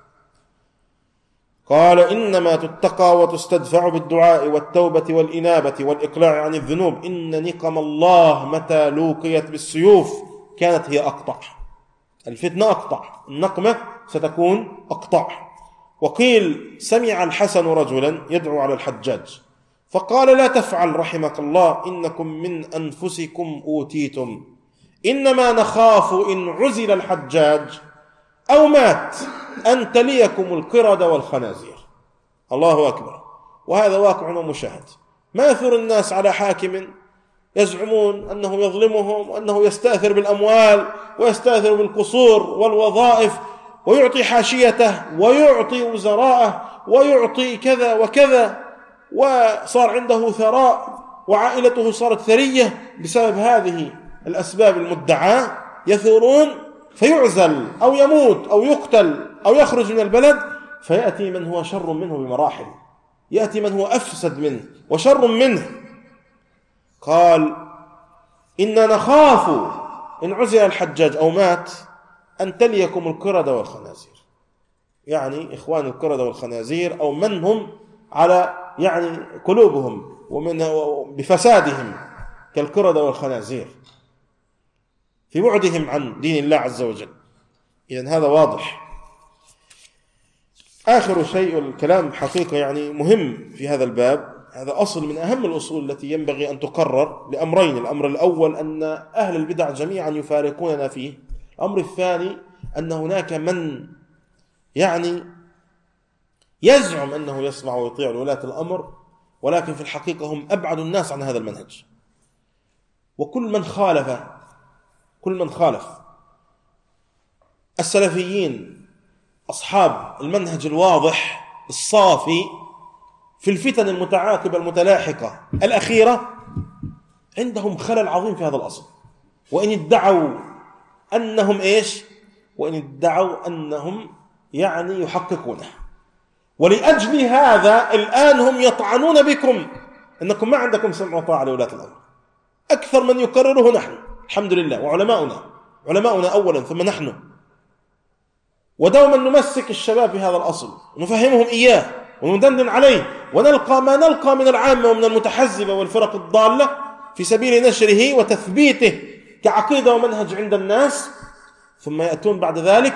قال إنما تتقى وتستدفع بالدعاء والتوبة والإنابة والإقلاع عن الذنوب، إن نقم الله متى لوقيت بالسيوف كانت هي أقطع. الفتنة أقطع، النقمة ستكون أقطع. وقيل سمع الحسن رجلا يدعو على الحجاج فقال لا تفعل رحمك الله، إنكم من أنفسكم أوتيتم، إنما نخاف إن عزل الحجاج أو مات أن تليكم القرد والخنازير. الله أكبر. وهذا واقع ومشاهد. ما يثور الناس على حاكم يزعمون أنه يظلمهم وأنه يستأثر بالأموال ويستأثر بالقصور والوظائف ويعطي حاشيته ويعطي وزراءه ويعطي كذا وكذا، وصار عنده ثراء وعائلته صارت ثرية بسبب هذه الأسباب المدعاة، يثورون فيعزل أو يموت أو يقتل أو يخرج من البلد، فيأتي من هو شر منه بمراحل، يأتي من هو أفسد منه وشر منه. قال إننا نخاف إن عزل الحجاج أو مات أن تليكم القرد والخنازير، يعني إخوان القرد والخنازير أو من هم على يعني قلوبهم ومن بفسادهم كالقرد والخنازير في بعدهم عن دين الله عز وجل. إذن هذا واضح. آخر شيء الكلام حقيقة يعني مهم في هذا الباب، هذا أصل من أهم الأصول التي ينبغي أن تقرر لأمرين. الأمر الأول أن أهل البدع جميعا يفارقوننا فيه. الأمر الثاني أن هناك من يعني يزعم أنه يسمع ويطيع ولاة الأمر، ولكن في الحقيقة هم أبعد الناس عن هذا المنهج. وكل من خالف السلفيين أصحاب المنهج الواضح الصافي في الفتن المتعاقبة المتلاحقة الأخيرة عندهم خلل عظيم في هذا الأصل. وإن ادعوا أنهم يعني يحققونه، ولأجل هذا الآن هم يطعنون بكم أنكم ما عندكم سمع وطاعة لولاة الأمر. أكثر من يكرره نحن الحمد لله وعلماؤنا أولا ثم نحن. ودوما نمسك الشباب بهذا الأصل ونفهمهم إياه وندندن عليه، ونلقى ما نلقى من العامة ومن المتحزبة والفرق الضالة في سبيل نشره وتثبيته كعقيدة ومنهج عند الناس، ثم يأتون بعد ذلك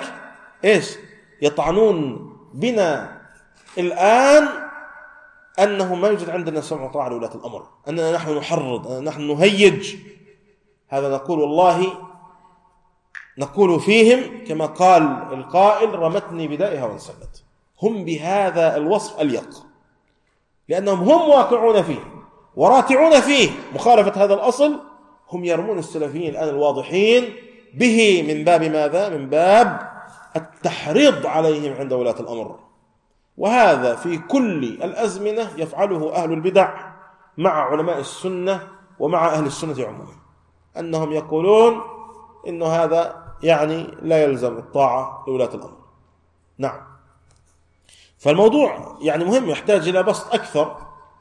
يطعنون بنا الآن أنه ما يوجد عندنا سمع وطاعة لولاة الأمر، أننا نحن نحرض، أننا نحن نهيج. هذا نقول والله نقول فيهم كما قال القائل رمتني بدائها وانسلت. هم بهذا الوصف أليق، لأنهم هم واقعون فيه وراتعون فيه مخالفة هذا الأصل. هم يرمون السلفيين الآن الواضحين به من باب ماذا؟ من باب التحريض عليهم عند ولاة الأمر. وهذا في كل الأزمنة يفعله أهل البدع مع علماء السنة ومع أهل السنة عموما، أنهم يقولون إن هذا يعني لا يلزم الطاعة لولاة الأمر. نعم. فالموضوع يعني مهم، يحتاج إلى بسط أكثر،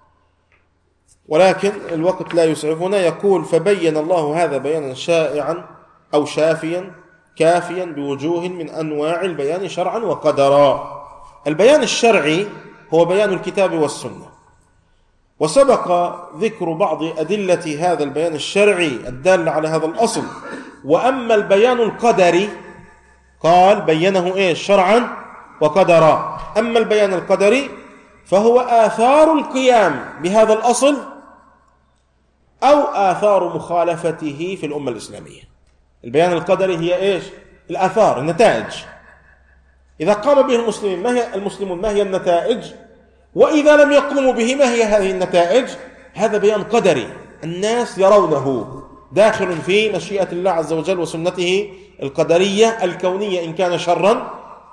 ولكن الوقت لا يسعفنا. يقول فبين الله هذا بيانا شائعا أو شافيا كافيا بوجوه من أنواع البيان شرعا وقدرا. البيان الشرعي هو بيان الكتاب والسنة، وسبق ذكر بعض أدلة هذا البيان الشرعي الدالة على هذا الأصل. وأما البيان القدري قال بينه شرعا وقدرا. أما البيان القدري فهو آثار القيام بهذا الأصل أو آثار مخالفته في الأمة الإسلامية. البيان القدري هي الآثار، النتائج. إذا قام به المسلمون ما هي النتائج، وإذا لم يقوموا به ما هي هذه النتائج. هذا بيان قدري الناس يرونه داخل في مشيئة الله عز وجل وسنته القدرية الكونية إن كان شرا،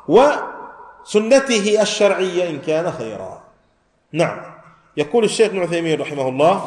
وسنته الشرعية إن كان خيرا. نعم. يقول الشيخ ابن عثيمين رحمه الله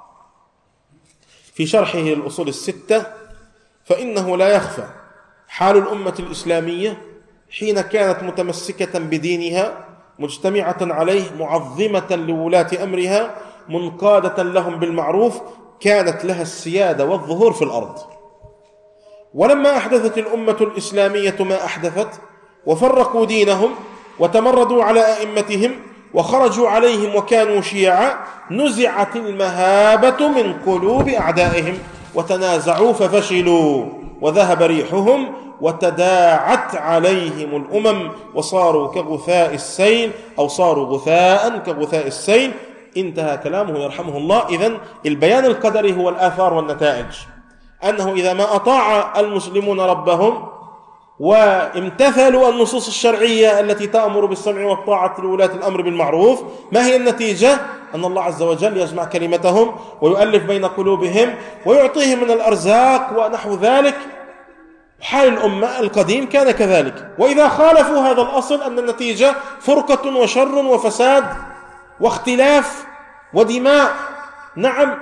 في شرحه للأصول الستة: فإنه لا يخفى حال الأمة الإسلامية حين كانت متمسكة بدينها مجتمعة عليه معظمة لولاة أمرها منقادة لهم بالمعروف، كانت لها السيادة والظهور في الأرض. ولما أحدثت الأمة الإسلامية ما أحدثت وفرقوا دينهم وتمردوا على أئمتهم وخرجوا عليهم وكانوا شيعا، نزعت المهابة من قلوب أعدائهم وتنازعوا ففشلوا وذهب ريحهم وتداعت عليهم الأمم وصاروا كغثاء السيل أو صاروا غثاء كغثاء السيل. انتهى كلامه يرحمه الله. إذن البيان القدري هو الآثار والنتائج، أنه إذا ما أطاع المسلمون ربهم وامتثلوا النصوص الشرعية التي تأمر بالسمع والطاعة لولاة الأمر بالمعروف، ما هي النتيجة؟ أن الله عز وجل يجمع كلمتهم ويؤلف بين قلوبهم ويعطيهم من الأرزاق ونحو ذلك. حال الأمة القديم كان كذلك. وإذا خالفوا هذا الأصل أن النتيجة فرقة وشر وفساد واختلاف ودماء. نعم.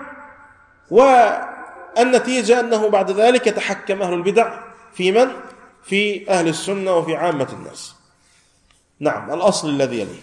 والنتيجة أنه بعد ذلك يتحكم أهل البدع في من؟ في أهل السنة وفي عامة الناس. نعم. الأصل الذي يليه.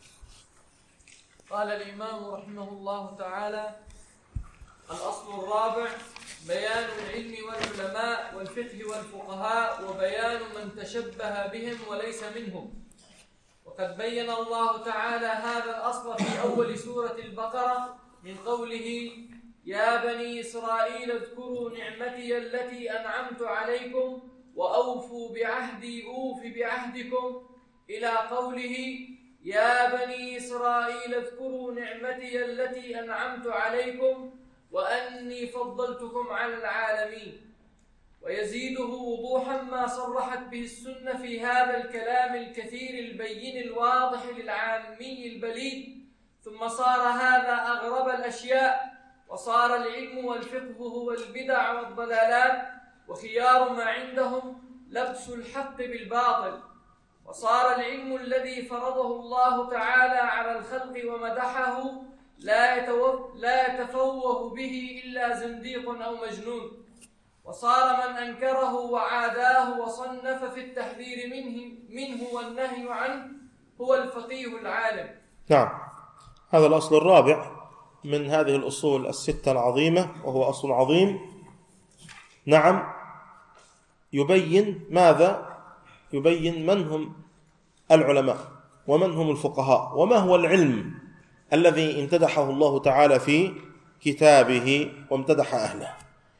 قال الإمام رحمه الله تعالى: الأصل الرابع: بيان العلم والعلماء والفقه والفقهاء وبيان من تشبه بهم وليس منهم. وقد بين الله تعالى هذا الأصل في أول سورة البقرة من قوله: يا بني إسرائيل اذكروا نعمتي التي أنعمت عليكم وأوفوا بعهدي أوف بعهدكم، إلى قوله: يا بني إسرائيل اذكروا نعمتي التي أنعمت عليكم وأني فضلتكم على العالمين. ويزيده وضوحا ما صرحت به السنة في هذا الكلام الكثير البين الواضح للعامي البليد. ثم صار هذا أغرب الأشياء، وصار العلم والفقه هو البدع والضلالات، وخيار ما عندهم لبس الحق بالباطل. وصار العلم الذي فرضه الله تعالى على الخلق ومدحه لا يتفوه به إلا زنديق أو مجنون. وصار من أنكره وعاداه وصنف في التحذير منه والنهي عنه هو الفقيه العالم.
نعم. هذا الأصل الرابع من هذه الأصول الستة العظيمة، وهو أصل عظيم. نعم. يبين ماذا؟ يبين من هم العلماء ومن هم الفقهاء وما هو العلم الذي امتدحه الله تعالى في كتابه وامتدح أهله.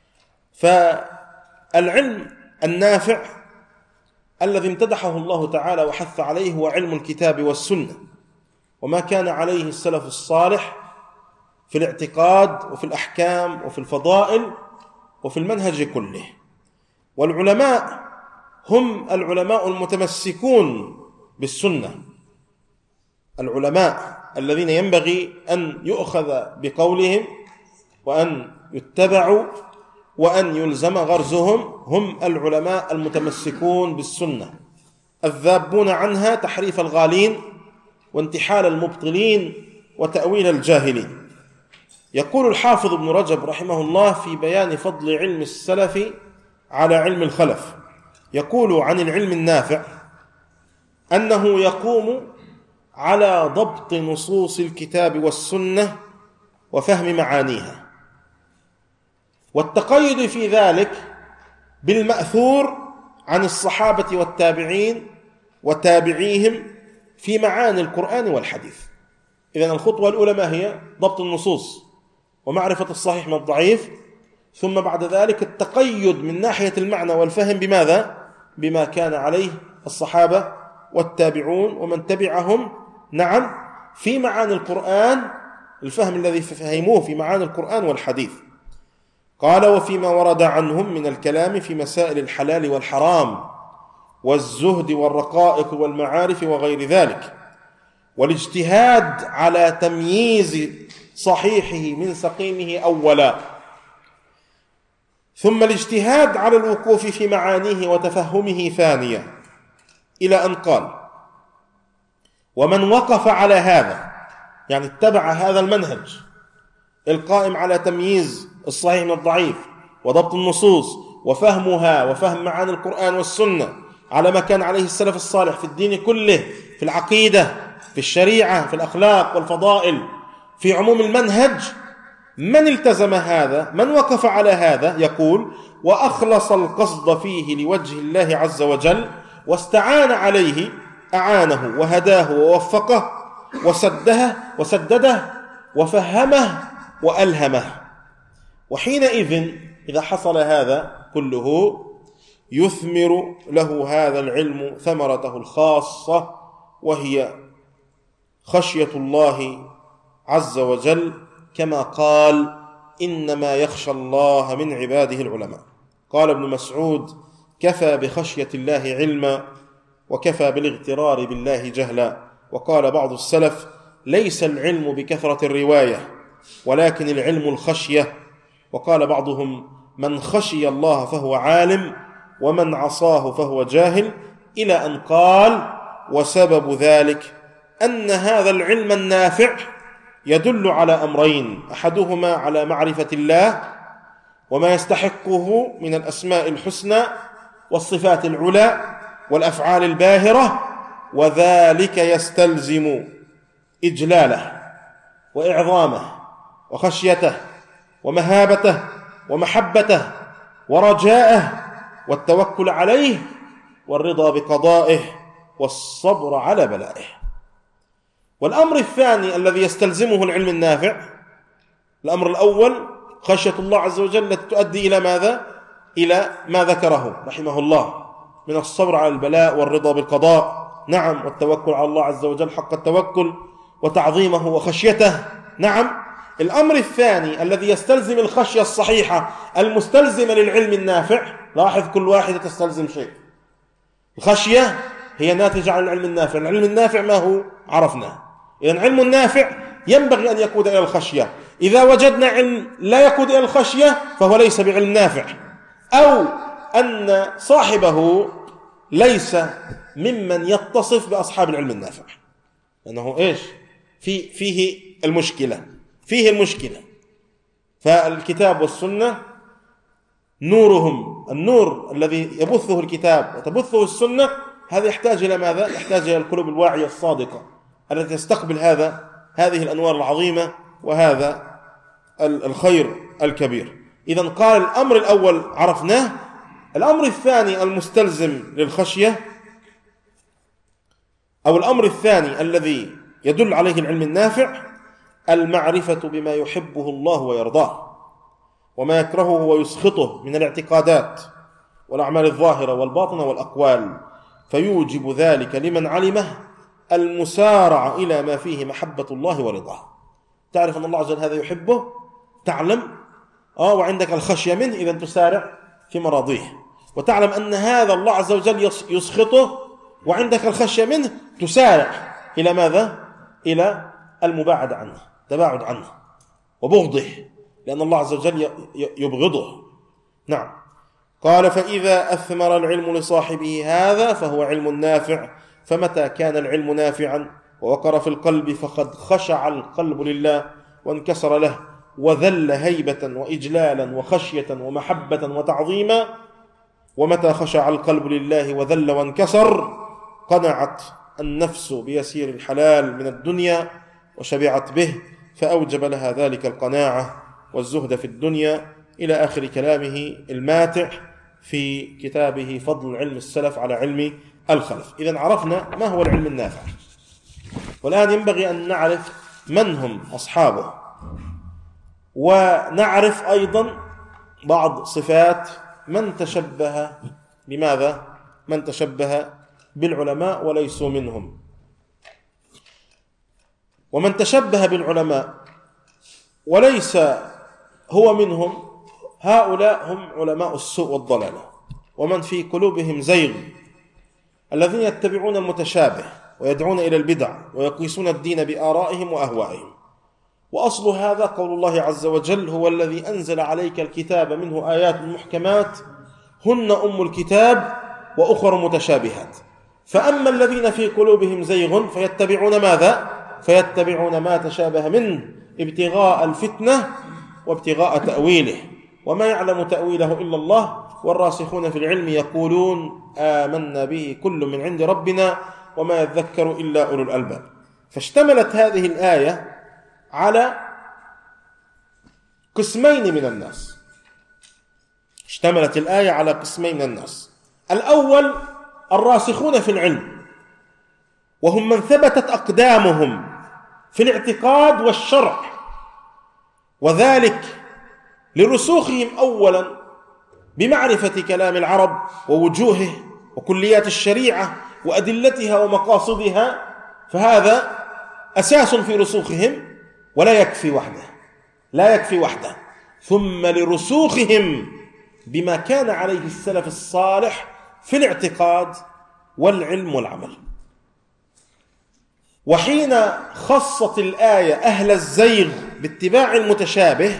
فالعلم النافع الذي امتدحه الله تعالى وحث عليه هو علم الكتاب والسنة، وما كان عليه السلف الصالح في الاعتقاد وفي الأحكام وفي الفضائل وفي المنهج كله. والعلماء هم العلماء المتمسكون بالسنة، العلماء الذين ينبغي أن يؤخذ بقولهم وأن يتبعوا وأن يلزم غرزهم، هم العلماء المتمسكون بالسنة الذابون عنها تحريف الغالين وانتحال المبطلين وتأويل الجاهلين. يقول الحافظ ابن رجب رحمه الله في بيان فضل علم السلف على علم الخلف، يقول عن العلم النافع أنه يقوم على ضبط نصوص الكتاب والسنة وفهم معانيها، والتقيد في ذلك بالمأثور عن الصحابة والتابعين وتابعيهم في معاني القرآن والحديث. إذن الخطوة الأولى ما هي؟ ضبط النصوص ومعرفة الصحيح من الضعيف، ثم بعد ذلك التقيد من ناحية المعنى والفهم بماذا؟ بما كان عليه الصحابة والتابعون ومن تبعهم، نعم، في معاني القرآن، الفهم الذي فهموه في معاني القرآن والحديث. قال: وفيما ورد عنهم من الكلام في مسائل الحلال والحرام والزهد والرقائق والمعارف وغير ذلك، والاجتهاد على تمييز صحيحه من سقيمه أولا، ثم الاجتهاد على الوقوف في معانيه وتفهمه ثانيا، إلى أن قال: ومن وقف على هذا، يعني اتبع هذا المنهج القائم على تمييز الصحيح من الضعيف وضبط النصوص وفهمها وفهم معاني القرآن والسنة على ما كان عليه السلف الصالح في الدين كله، في العقيدة، في الشريعة، في الأخلاق والفضائل، في عموم المنهج، من التزم هذا، من وقف على هذا، يقول: وأخلص القصد فيه لوجه الله عز وجل واستعان عليه، أعانه وهداه ووفقه وسدده وفهمه وألهمه. وحينئذ إذا حصل هذا كله يثمر له هذا العلم ثمرته الخاصة، وهي خشية الله عز وجل، كما قال: إنما يخشى الله من عباده العلماء. قال ابن مسعود: كفى بخشية الله علما وكفى بالاغترار بالله جهلا. وقال بعض السلف: ليس العلم بكثرة الرواية ولكن العلم الخشية. وقال بعضهم: من خشي الله فهو عالم ومن عصاه فهو جاهل، إلى أن قال: وسبب ذلك أن هذا العلم النافع يدل على أمرين: أحدهما على معرفة الله وما يستحقه من الأسماء الحسنى والصفات العلى والأفعال الباهرة، وذلك يستلزم إجلاله وإعظامه وخشيته ومهابته ومحبته ورجاءه والتوكل عليه والرضا بقضائه والصبر على بلائه. والأمر الثاني الذي يستلزمه العلم النافع، الأمر الأول خشية الله عز وجل التي تؤدي إلى ماذا؟ إلى ما ذكره رحمه الله من الصبر على البلاء والرضا بالقضاء، نعم، والتوكل على الله عز وجل حق التوكل وتعظيمه وخشيته، نعم. الأمر الثاني الذي يستلزم الخشية الصحيحة المستلزمة للعلم النافع، لاحظ كل واحدة تستلزم شيء. الخشية هي ناتجة عن العلم النافع، العلم النافع ما هو؟ عرفناه. إذن العلم النافع ينبغي أن يقود إلى الخشية. إذا وجدنا علم لا يقود إلى الخشية فهو ليس بعلم نافع، أو أن صاحبه ليس ممن يتصف بأصحاب العلم النافع، لأنه إيش؟ فيه المشكلة. فالكتاب والسنة نورهم، النور الذي يبثه الكتاب وتبثه السنة، هذا يحتاج إلى ماذا؟ يحتاج إلى القلوب الواعية الصادقة التي تستقبل هذه الأنوار العظيمة وهذا الخير الكبير. إذن قال الأمر الأول عرفناه. الأمر الثاني المستلزم للخشية، أو الأمر الثاني الذي يدل عليه العلم النافع، المعرفة بما يحبه الله ويرضاه وما يكرهه ويسخطه من الاعتقادات والأعمال الظاهرة والباطنة والأقوال، فيوجب ذلك لمن علمه المسارعة إلى ما فيه محبة الله ورضاه. تعرف أن الله عز وجل هذا يحبه، تعلم وعندك الخشية منه، إذا تسارع في مراضيه. وتعلم أن هذا الله عز وجل يسخطه وعندك الخشية منه، تسارع إلى ماذا؟ إلى المباعد عنه، تباعد عنه وبغضه، لأن الله عز وجل يبغضه. نعم. قال: فإذا أثمر العلم لصاحبه هذا فهو علم نافع، فمتى كان العلم نافعا ووقر في القلب فقد خشع القلب لله وانكسر له وذل هيبة وإجلالا وخشية ومحبة وتعظيما. ومتى خشع القلب لله وذل وانكسر قنعت النفس بيسير الحلال من الدنيا وشبعت به، فأوجب لها ذلك القناعة والزهد في الدنيا، إلى آخر كلامه الماتع في كتابه فضل علم السلف على علم الخلف. إذن عرفنا ما هو العلم النافع، والآن ينبغي أن نعرف من هم أصحابه، ونعرف أيضا بعض صفات من تشبه بماذا؟ من تشبه بالعلماء وليسوا منهم. ومن تشبه بالعلماء وليس هو منهم، هؤلاء هم علماء السوء والضلالة، ومن في قلوبهم زيغ، الذين يتبعون المتشابه ويدعون إلى البدع ويقيسون الدين بآرائهم وأهوائهم. وأصل هذا قول الله عز وجل: هو الذي أنزل عليك الكتاب منه آيات محكمات هن أم الكتاب وأخر متشابهات. فأما الذين في قلوبهم زيغ فيتبعون ماذا؟ فيتبعون ما تشابه منه ابتغاء الفتنة وابتغاء تأويله، وما يعلم تأويله إلا الله، والراسخون في العلم يقولون آمنا به كل من عند ربنا وما يذكر إلا أولو الألباب. فاشتملت هذه الآية على قسمين من الناس. اشتملت الآية على قسمين من الناس. الأول الراسخون في العلم، وهم من ثبتت أقدامهم في الاعتقاد والشرع، وذلك لرسوخهم أولا بمعرفة كلام العرب ووجوهه وكليات الشريعة وأدلتها ومقاصدها، فهذا أساس في رسوخهم ولا يكفي وحده، لا يكفي وحده. ثم لرسوخهم بما كان عليه السلف الصالح في الاعتقاد والعلم والعمل. وحين خصت الآية أهل الزيغ باتباع المتشابه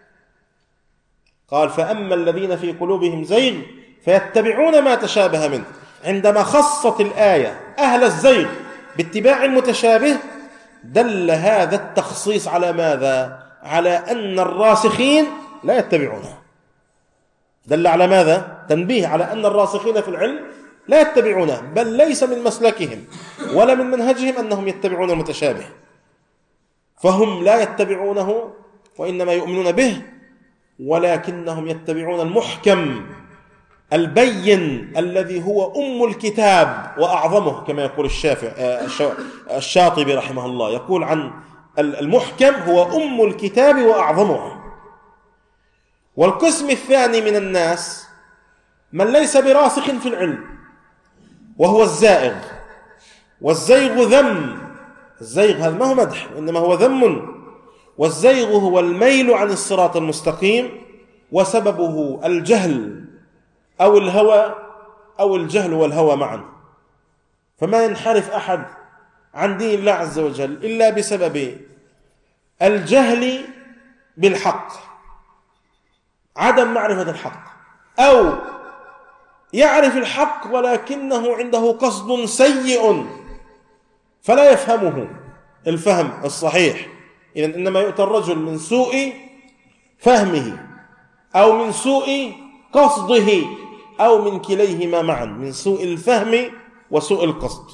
قال: فأما الذين في قلوبهم زيغ فيتبعون ما تشابه منه. عندما خصت الآية أهل الزيغ باتباع المتشابه دل هذا التخصيص على ماذا؟ على أن الراسخين لا يتبعونه. دل على ماذا؟ تنبيه على أن الراسخين في العلم لا يتبعونه، بل ليس من مسلكهم ولا من منهجهم أنهم يتبعون المتشابه، فهم لا يتبعونه وإنما يؤمنون به، ولكنهم يتبعون المحكم البين الذي هو أم الكتاب وأعظمه، كما يقول الشاطبي رحمه الله، يقول عن المحكم هو أم الكتاب وأعظمه. والقسم الثاني من الناس من ليس براسخ في العلم، وهو الزائغ. والزيغ ذم، الزيغ هذا ما هو مدح وإنما هو ذم. والزيغ هو الميل عن الصراط المستقيم، وسببه الجهل أو الهوى أو الجهل والهوى معا. فما ينحرف أحد عن دين الله عز وجل إلا بسبب الجهل بالحق، عدم معرفة الحق، أو يعرف الحق ولكنه عنده قصد سيء فلا يفهمه الفهم الصحيح. إذن إنما يؤتى الرجل من سوء فهمه أو من سوء قصده أو من كليهما معا، من سوء الفهم وسوء القصد.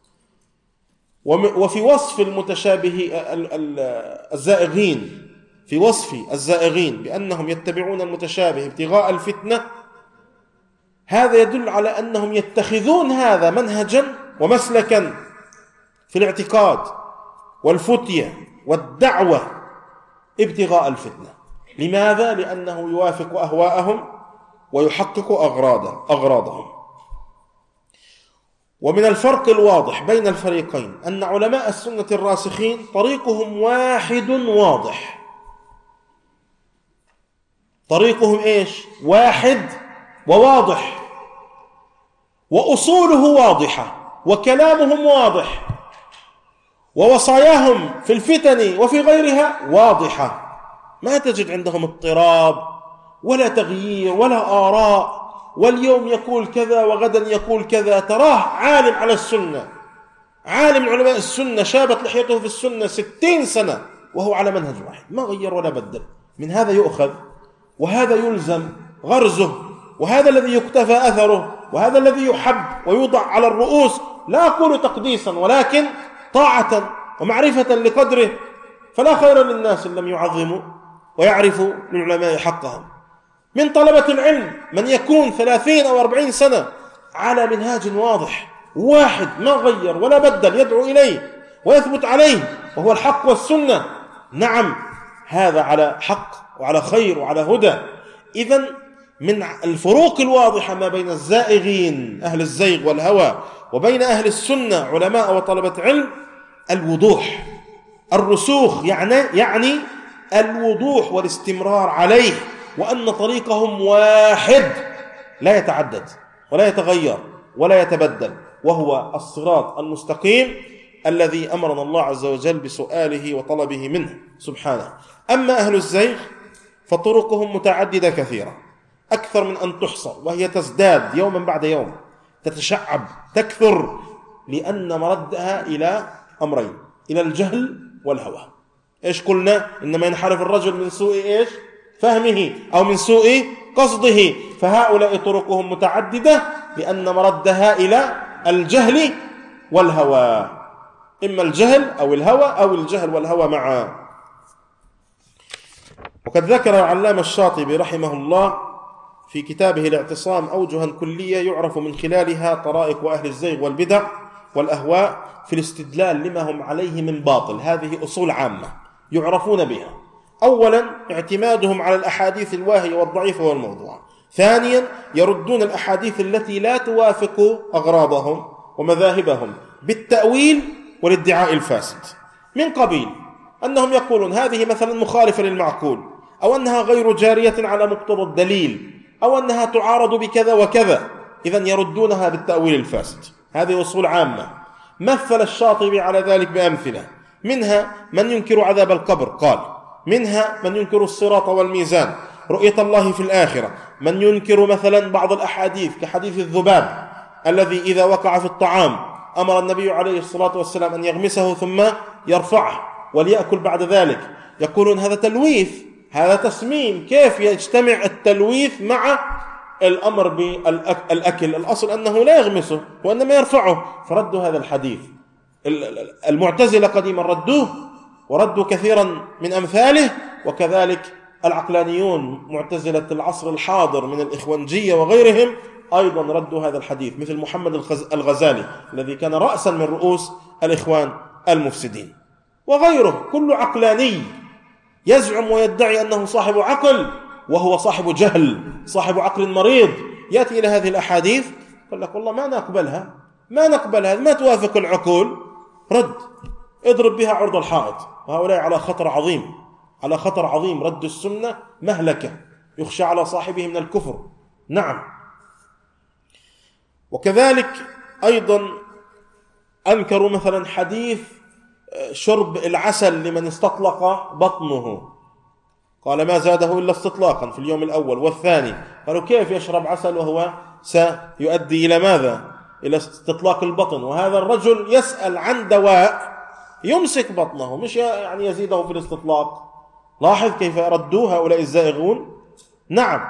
وفي وصف المتشابه الزائغين، في وصف الزائغين بأنهم يتبعون المتشابه ابتغاء الفتنة، هذا يدل على أنهم يتخذون هذا منهجا ومسلكا في الاعتقاد والفتية والدعوة ابتغاء الفتنة. لماذا؟ لأنه يوافق أهواءهم ويحقق أغراضهم. ومن الفرق الواضح بين الفريقين أن علماء السنة الراسخين طريقهم واحد واضح. طريقهم إيش؟ واحد وواضح، وأصوله واضحة، وكلامهم واضح، ووصاياهم في الفتن وفي غيرها واضحة. ما تجد عندهم اضطراب ولا تغيير ولا آراء، واليوم يقول كذا وغدا يقول كذا. تراه عالم على السنة، عالم علماء السنة شابت لحيته في السنة 60 سنة وهو على منهج واحد، ما غير ولا بدل. من هذا يؤخذ وهذا يلزم غرزه، وهذا الذي يقتفى أثره، وهذا الذي يحب ويوضع على الرؤوس. لا أقول تقديسا ولكن طاعة ومعرفة لقدره. فلا خير للناس إن لم يعظموا ويعرفوا للعلماء حقهم. من طلبة العلم من يكون 30 أو 40 سنة على منهاج واضح واحد ما غير ولا بدل، يدعو إليه ويثبت عليه وهو الحق والسنة. نعم، هذا على حق وعلى خير وعلى هدى. إذن من الفروق الواضحة ما بين الزائغين أهل الزيغ والهوى وبين أهل السنة علماء وطلبة علم الوضوح، الرسوخ، يعني الوضوح والاستمرار عليه، وأن طريقهم واحد لا يتعدد ولا يتغير ولا يتبدل، وهو الصراط المستقيم الذي أمرنا الله عز وجل بسؤاله وطلبه منه سبحانه. أما أهل الزيغ فطرقهم متعددة كثيرة أكثر من أن تحصر، وهي تزداد يوما بعد يوم، تتشعب، تكثر، لأن مردها إلى أمرين: إلى الجهل والهوى. إيش قلنا؟ إنما ينحرف الرجل من سوء إيش؟ فهمه أو من سوء قصده. فهؤلاء طرقهم متعددة لأن مردها إلى الجهل والهوى، إما الجهل أو الهوى أو الجهل والهوى معا. وقد ذكر العلامة الشاطبي رحمه الله في كتابه الاعتصام أوجها كلية يعرف من خلالها طرائق أهل الزيغ والبدع والأهواء في الاستدلال لما هم عليه من باطل. هذه أصول عامة يعرفون بها: أولا اعتمادهم على الأحاديث الواهية والضعيفة والموضوع. ثانيا يردون الأحاديث التي لا توافق أغراضهم ومذاهبهم بالتأويل والادعاء الفاسد، من قبيل أنهم يقولون هذه مثلا مخالفة للمعقول، أو أنها غير جارية على مقتضى الدليل، أو أنها تعارض بكذا وكذا، إذن يردونها بالتأويل الفاسد. هذه أصول عامة مثل الشاطبي على ذلك بأمثلة، منها من ينكر عذاب القبر قال، منها من ينكر الصراط والميزان، رؤية الله في الآخرة، من ينكر مثلا بعض الأحاديث كحديث الذباب الذي إذا وقع في الطعام أمر النبي عليه الصلاة والسلام أن يغمسه ثم يرفعه وليأكل بعد ذلك. يقولون هذا تلويث، هذا تسميم، كيف يجتمع التلويث مع الأمر بالأكل؟ الأصل أنه لا يغمسه وإنما يرفعه، فردوا هذا الحديث. المعتزلة قديما ردوه وردوا كثيرا من أمثاله، وكذلك العقلانيون معتزلة العصر الحاضر من الإخوانجية وغيرهم أيضا ردوا هذا الحديث، مثل محمد الغزالي الذي كان رأسا من رؤوس الإخوان المفسدين، وغيره. كل عقلاني يزعم ويدعي أنه صاحب عقل وهو صاحب جهل، صاحب عقل مريض، يأتي إلى هذه الأحاديث يقول لك والله ما نقبلها، ما توافق العقول، رد، اضرب بها عرض الحائط. وهؤلاء على خطر عظيم، رد السنة مهلكة يخشى على صاحبه من الكفر. نعم. وكذلك أيضا أنكروا مثلا حديث شرب العسل لمن استطلق بطنه، قال ما زاده إلا استطلاقا في اليوم الأول والثاني. قالوا كيف يشرب عسل وهو سيؤدي إلى ماذا؟ إلى استطلاق البطن، وهذا الرجل يسأل عن دواء يمسك بطنه، مش يعني يزيده في الاستطلاق. لاحظ كيف ردوا هؤلاء الزائغون. نعم.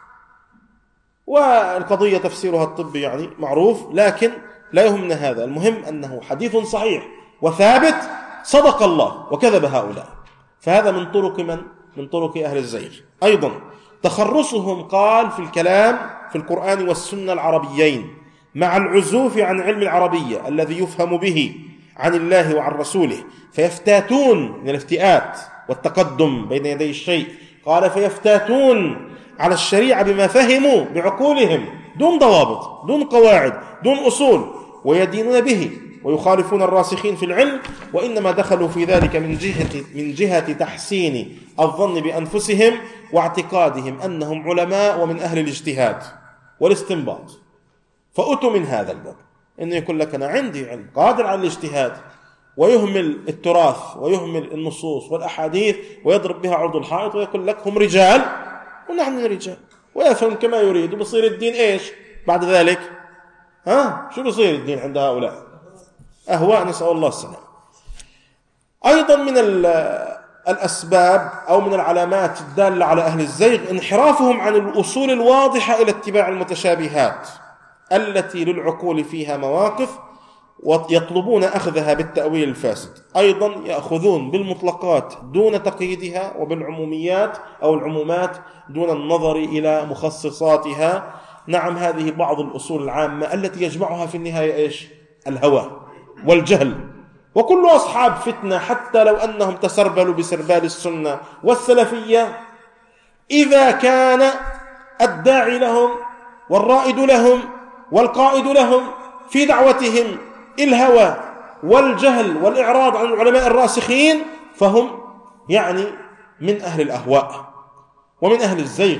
والقضية تفسيرها الطبي يعني معروف، لكن لا يهمنا هذا، المهم أنه حديث صحيح وثابت، صدق الله وكذب هؤلاء. فهذا من طرق أهل الزيغ. أيضا تخرصهم قال في الكلام في القرآن والسنة العربيين مع العزوف عن علم العربية الذي يفهم به عن الله وعن رسوله، فيفتاتون من الافتئات والتقدم بين يدي الشيء. قال فيفتاتون على الشريعة بما فهموا بعقولهم دون ضوابط، دون قواعد، دون أصول، ويدينون به ويخالفون الراسخين في العلم، وإنما دخلوا في ذلك من جهة تحسين الظن بأنفسهم واعتقادهم أنهم علماء ومن أهل الاجتهاد والاستنباط. فأتوا من هذا الباب، إنه يقول لك أنا عندي علم قادر على الاجتهاد، ويهمل التراث ويهمل النصوص والأحاديث ويضرب بها عرض الحائط، ويقول لك هم رجال ونحن رجال، ويفهم كما يريد، وبصير الدين إيش بعد ذلك؟ شو بصير الدين عند هؤلاء؟ أهواء، نسأل الله السلام. أيضا من الأسباب أو من العلامات الدالة على أهل الزيغ انحرافهم عن الأصول الواضحة إلى اتباع المتشابهات التي للعقول فيها مواقف، ويطلبون أخذها بالتأويل الفاسد. أيضا يأخذون بالمطلقات دون تقييدها، وبالعموميات أو العمومات دون النظر إلى مخصصاتها. نعم، هذه بعض الأصول العامة التي يجمعها في النهاية إيش؟ الهوى والجهل. وكل أصحاب فتنة حتى لو أنهم تسربلوا بسربال السنة والسلفية، إذا كان الداعي لهم والرائد لهم والقائد لهم في دعوتهم الهوى والجهل والإعراض عن العلماء الراسخين، فهم يعني من أهل الأهواء ومن أهل الزيغ.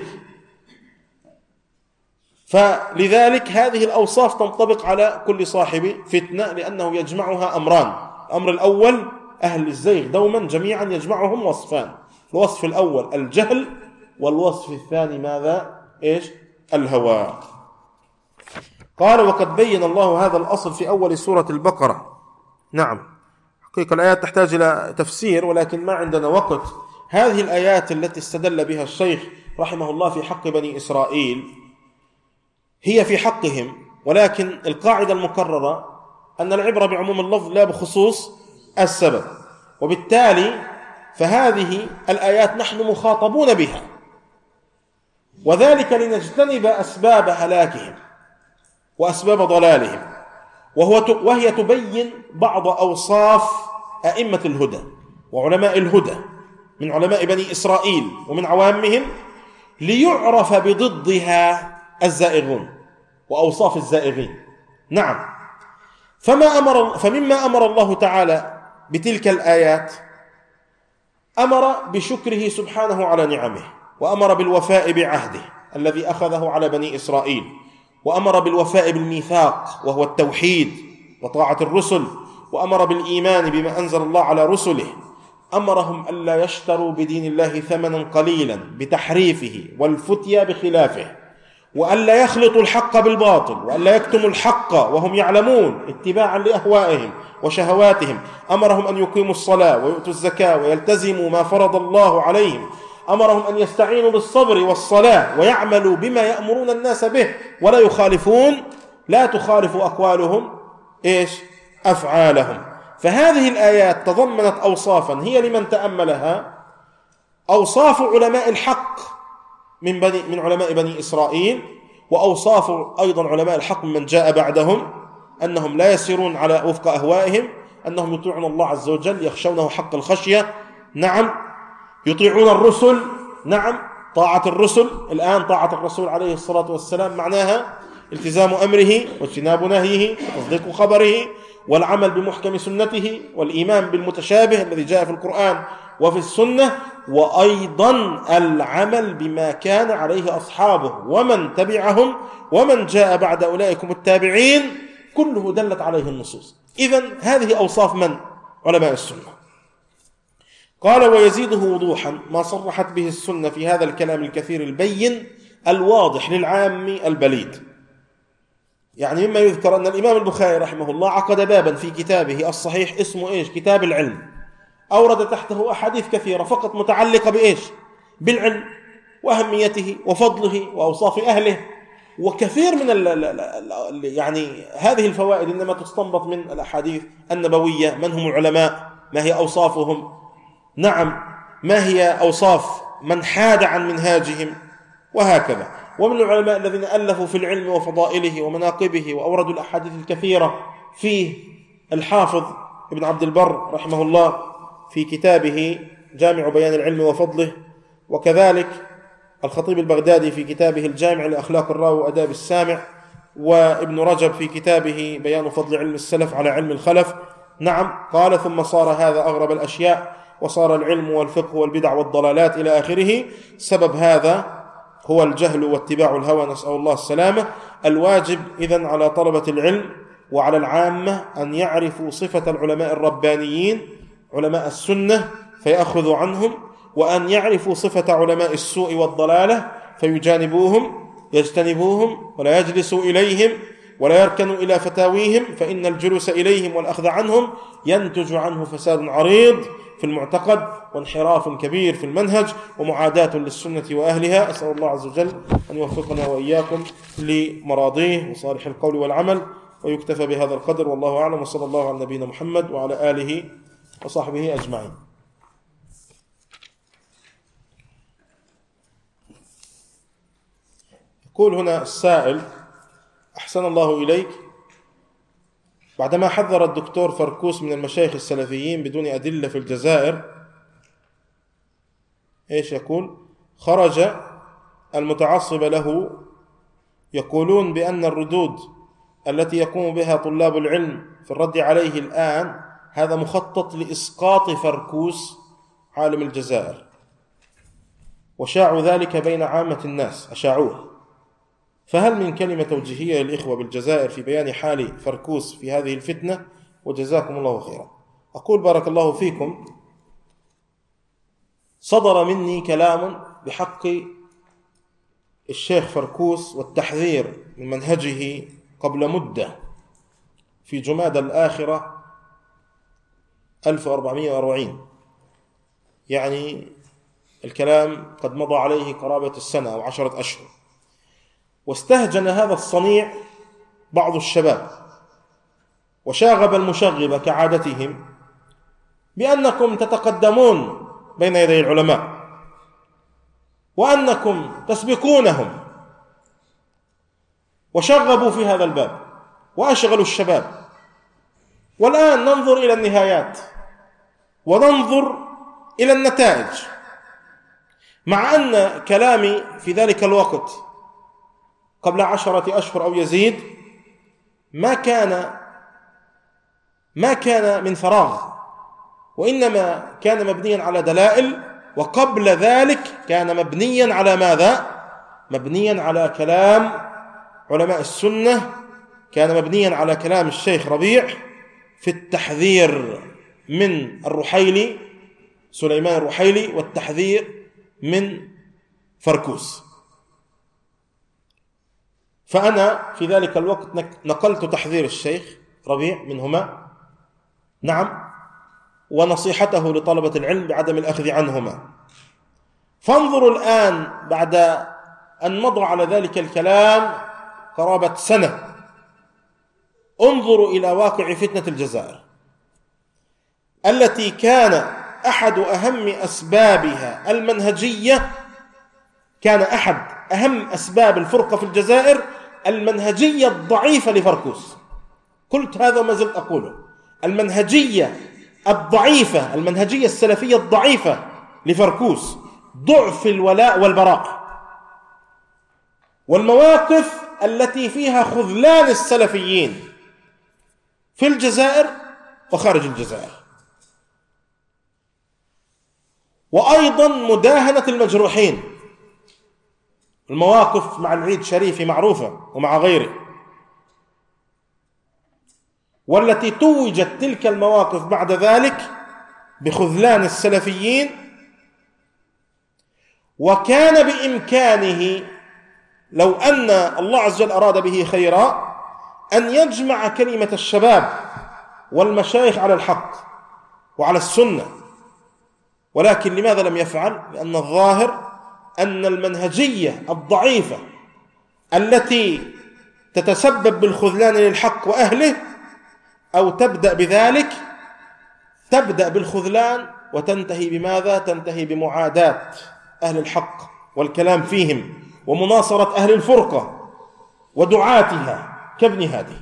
فلذلك هذه الأوصاف تنطبق على كل صاحب فتنة، لأنه يجمعها أمران. الأمر الأول أهل الزيغ دوما جميعا يجمعهم وصفان: الوصف الأول الجهل، والوصف الثاني ماذا؟ الهوى. قال: وقد بين الله هذا الأصل في أول سورة البقرة. نعم، حقيقة الآيات تحتاج إلى تفسير، ولكن ما عندنا وقت. هذه الآيات التي استدل بها الشيخ رحمه الله في حق بني إسرائيل هي في حقهم، ولكن القاعدة المكررة أن العبرة بعموم اللفظ لا بخصوص السبب، وبالتالي فهذه الآيات نحن مخاطبون بها، وذلك لنجتنب أسباب هلاكهم وأسباب ضلالهم، وهي تبين بعض أوصاف أئمة الهدى وعلماء الهدى من علماء بني إسرائيل ومن عوامهم، ليعرف بضدها الزائغون وأوصاف الزائغين. نعم، فمما أمر الله تعالى بتلك الآيات أمر بشكره سبحانه على نعمه، وأمر بالوفاء بعهده الذي أخذه على بني إسرائيل، وأمر بالوفاء بالميثاق وهو التوحيد وطاعة الرسل، وأمر بالإيمان بما أنزل الله على رسله. أمرهم ألا يشتروا بدين الله ثمنا قليلا بتحريفه والفتيا بخلافه، وألا يخلطوا الحق بالباطل، وألا يكتموا الحق وهم يعلمون اتباعا لأهوائهم وشهواتهم. أمرهم أن يقيموا الصلاة ويؤتوا الزكاة ويلتزموا ما فرض الله عليهم. أمرهم أن يستعينوا بالصبر والصلاة ويعملوا بما يأمرون الناس به ولا يخالفون، لا تخالف أقوالهم أفعالهم. فهذه الآيات تضمنت أوصافا هي لمن تأملها أوصاف علماء الحق من علماء بني إسرائيل، وأوصاف أيضا علماء الحق من جاء بعدهم، أنهم لا يسيرون على وفق أهوائهم، أنهم يطيعون الله عز وجل، يخشونه حق الخشية. نعم، يطيعون الرسل. نعم، طاعة الرسل. الآن طاعة الرسول عليه الصلاة والسلام معناها التزام أمره واجتناب نهيه وتصديق خبره والعمل بمحكم سنته والإيمان بالمتشابه الذي جاء في القرآن وفي السنة، وأيضا العمل بما كان عليه أصحابه ومن تبعهم ومن جاء بعد أولئكم التابعين، كله دلت عليه النصوص. إذن هذه أوصاف من؟ علماء السنة. قال: ويزيده وضوحا ما صرحت به السنة في هذا الكلام الكثير البين الواضح للعام البليد. يعني مما يذكر أن الإمام البخاري رحمه الله عقد بابا في كتابه الصحيح اسمه كتاب العلم، أورد تحته أحاديث كثيرة فقط متعلقة بالعلم وأهميته وفضله وأوصاف أهله، وكثير من يعني هذه الفوائد إنما تستنبط من الأحاديث النبوية: من هم العلماء، ما هي أوصافهم، نعم، ما هي أوصاف من حاد عن منهاجهم، وهكذا. ومن العلماء الذين ألفوا في العلم وفضائله ومناقبه وأوردوا الأحاديث الكثيرة فيه الحافظ ابن عبد البر رحمه الله في كتابه جامع بيان العلم وفضله، وكذلك الخطيب البغدادي في كتابه الجامع لأخلاق الراوي وأداب السامع، وابن رجب في كتابه بيان فضل علم السلف على علم الخلف. نعم، قال: ثم صار هذا أغرب الأشياء، وصار العلم والفقه والبدع والضلالات إلى آخره. سبب هذا هو الجهل واتباع الهوى، نسأل الله السلامة. الواجب إذن على طلبة العلم وعلى العامة أن يعرفوا صفة العلماء الربانيين علماء السنة فيأخذوا عنهم، وأن يعرفوا صفة علماء السوء والضلالة فيجانبوهم يجتنبوهم ولا يجلسوا إليهم ولا يركنوا إلى فتاويهم، فإن الجلوس إليهم والأخذ عنهم ينتج عنه فساد عريض في المعتقد وانحراف كبير في المنهج ومعاداة للسنة وأهلها. أسأل الله عز وجل أن يوفقنا وإياكم لمراضيه وصالح القول والعمل، ويكتفى بهذا القدر، والله أعلم، وصلى الله على نبينا محمد وعلى آله وصحبه أجمعين. يقول هنا السائل: أحسن الله إليك، بعدما حذر الدكتور فركوس من المشايخ السلفيين بدون أدلة في الجزائر، يقول: خرج المتعصبة له يقولون بأن الردود التي يقوم بها طلاب العلم في الرد عليه الآن هذا مخطط لإسقاط فركوس عالم الجزائر، وشاعوا ذلك بين عامة الناس، أشاعوه. فهل من كلمة توجيهية للإخوة بالجزائر في بيان حال فركوس في هذه الفتنة؟ وجزاكم الله خيرا. أقول بارك الله فيكم، صدر مني كلام بحق الشيخ فركوس والتحذير من منهجه قبل مدة في جمادى الآخرة 1440، يعني الكلام قد مضى عليه قرابة السنة أو 10 أشهر. واستهجن هذا الصنيع بعض الشباب وشاغب المشغب كعادتهم بأنكم تتقدمون بين يدي العلماء وأنكم تسبقونهم، وشغبوا في هذا الباب وأشغلوا الشباب. والآن ننظر إلى النهايات وننظر إلى النتائج، مع أن كلامي في ذلك الوقت قبل 10 أشهر أو يزيد ما كان من فراغ، وإنما كان مبنيا على دلائل، وقبل ذلك كان مبنيا على ماذا؟ مبنيا على كلام علماء السنة، كان مبنيا على كلام الشيخ ربيع في التحذير من الرحيلي سليمان الرحيلي والتحذير من فركوس. فأنا في ذلك الوقت نقلت تحذير الشيخ ربيع منهما، نعم، ونصيحته لطلبة العلم بعدم الأخذ عنهما. فانظروا الآن بعد أن مضى على ذلك الكلام قرابة سنة، انظروا إلى واقع فتنة الجزائر التي كان أحد أهم أسبابها المنهجية، كان أحد أهم أسباب الفرقة في الجزائر المنهجية الضعيفة لفركوس. قلت هذا وما زلت أقوله، المنهجية الضعيفة، المنهجية السلفية الضعيفة لفركوس، ضعف الولاء والبراء، والمواقف التي فيها خذلان السلفيين في الجزائر وخارج الجزائر، وأيضا مداهنة المجروحين. المواقف مع العيد شريفي معروفة ومع غيره، والتي توجت تلك المواقف بعد ذلك بخذلان السلفيين. وكان بإمكانه لو أن الله عز وجل أراد به خيرا أن يجمع كلمة الشباب والمشايخ على الحق وعلى السنة، ولكن لماذا لم يفعل؟ لأن الظاهر أن المنهجية الضعيفة التي تتسبب بالخذلان للحق وأهله، أو تبدأ بذلك، تبدأ بالخذلان وتنتهي بماذا؟ تنتهي بمعاداة أهل الحق والكلام فيهم ومناصرة أهل الفرقة ودعاتها كابن هادي.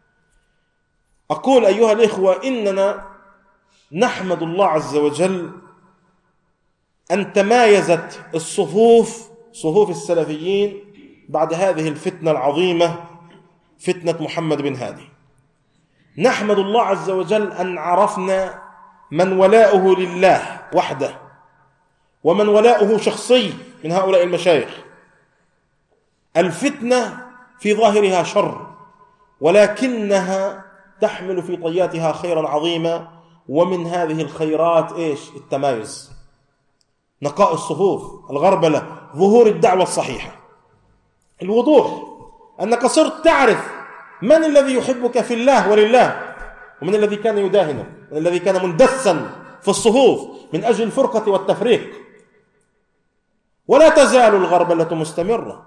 أقول أيها الإخوة، إننا نحمد الله عز وجل أن تمايزت صفوف السلفيين بعد هذه الفتنة العظيمة، فتنة محمد بن هادي. نحمد الله عز وجل أن عرفنا من ولاؤه لله وحده ومن ولاؤه شخصي من هؤلاء المشايخ. الفتنة في ظاهرها شر، ولكنها تحمل في طياتها خيرا عظيما، ومن هذه الخيرات التمايز، نقاء الصفوف، الغربلة، ظهور الدعوة الصحيحة، الوضوح، أنك صرت تعرف من الذي يحبك في الله ولله، ومن الذي كان يداهنك، من الذي كان مندسا في الصفوف من أجل الفرقة والتفريق. ولا تزال الغربلة مستمرة،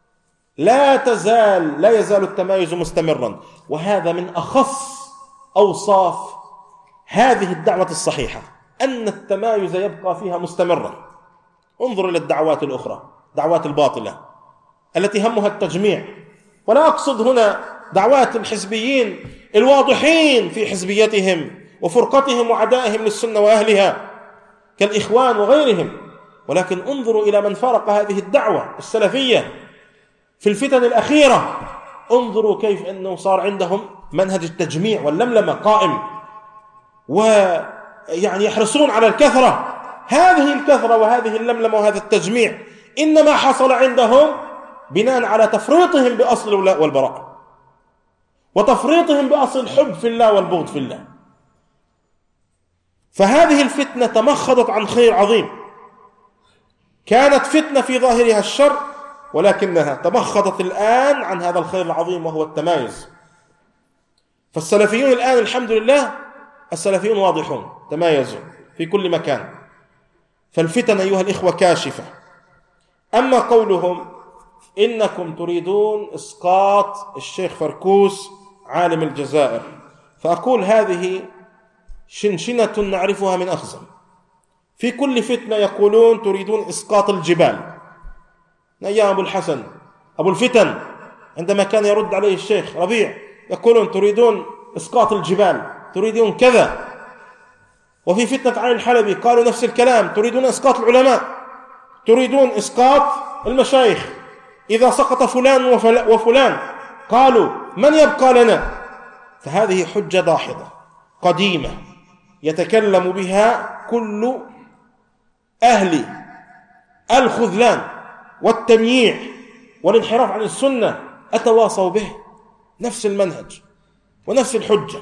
لا يزال التمايز مستمرا، وهذا من أخص أوصاف هذه الدعوة الصحيحة، أن التمايز يبقى فيها مستمرا. انظر إلى الدعوات الأخرى، دعوات الباطلة التي همها التجميع، ولا أقصد هنا دعوات الحزبيين الواضحين في حزبيتهم وفرقتهم وعدائهم للسنة وأهلها كالإخوان وغيرهم، ولكن انظروا إلى من فارق هذه الدعوة السلفية في الفتن الأخيرة. انظروا كيف أنه صار عندهم منهج التجميع واللملمة قائم، ويعني يحرصون على الكثرة. هذه الكثرة وهذه اللملمة وهذا التجميع إنما حصل عندهم بناء على تفريطهم بأصل الولاء والبراء، وتفريطهم بأصل الحب في الله والبغض في الله. فهذه الفتنة تمخضت عن خير عظيم، كانت فتنة في ظاهرها الشر، ولكنها تمخضت الآن عن هذا الخير العظيم وهو التمايز. فالسلفيون الآن الحمد لله السلفيون واضحون، تمايزوا في كل مكان. فالفتن أيها الإخوة كاشفة. أما قولهم إنكم تريدون إسقاط الشيخ فركوس عالم الجزائر، فأقول هذه شنشنة نعرفها من أخزم. في كل فتنة يقولون تريدون إسقاط الجبال. أيام أبو الحسن أبو الفتن عندما كان يرد عليه الشيخ ربيع يقولون تريدون إسقاط الجبال، تريدون كذا. وفي فتنة علي الحلبي قالوا نفس الكلام، تريدون إسقاط العلماء، تريدون إسقاط المشايخ. إذا سقط فلان وفلان قالوا من يبقى لنا؟ فهذه حجة داحضة قديمة يتكلم بها كل أهل الخذلان والتمييع والانحراف عن السنة، أتواصوا به نفس المنهج ونفس الحجة.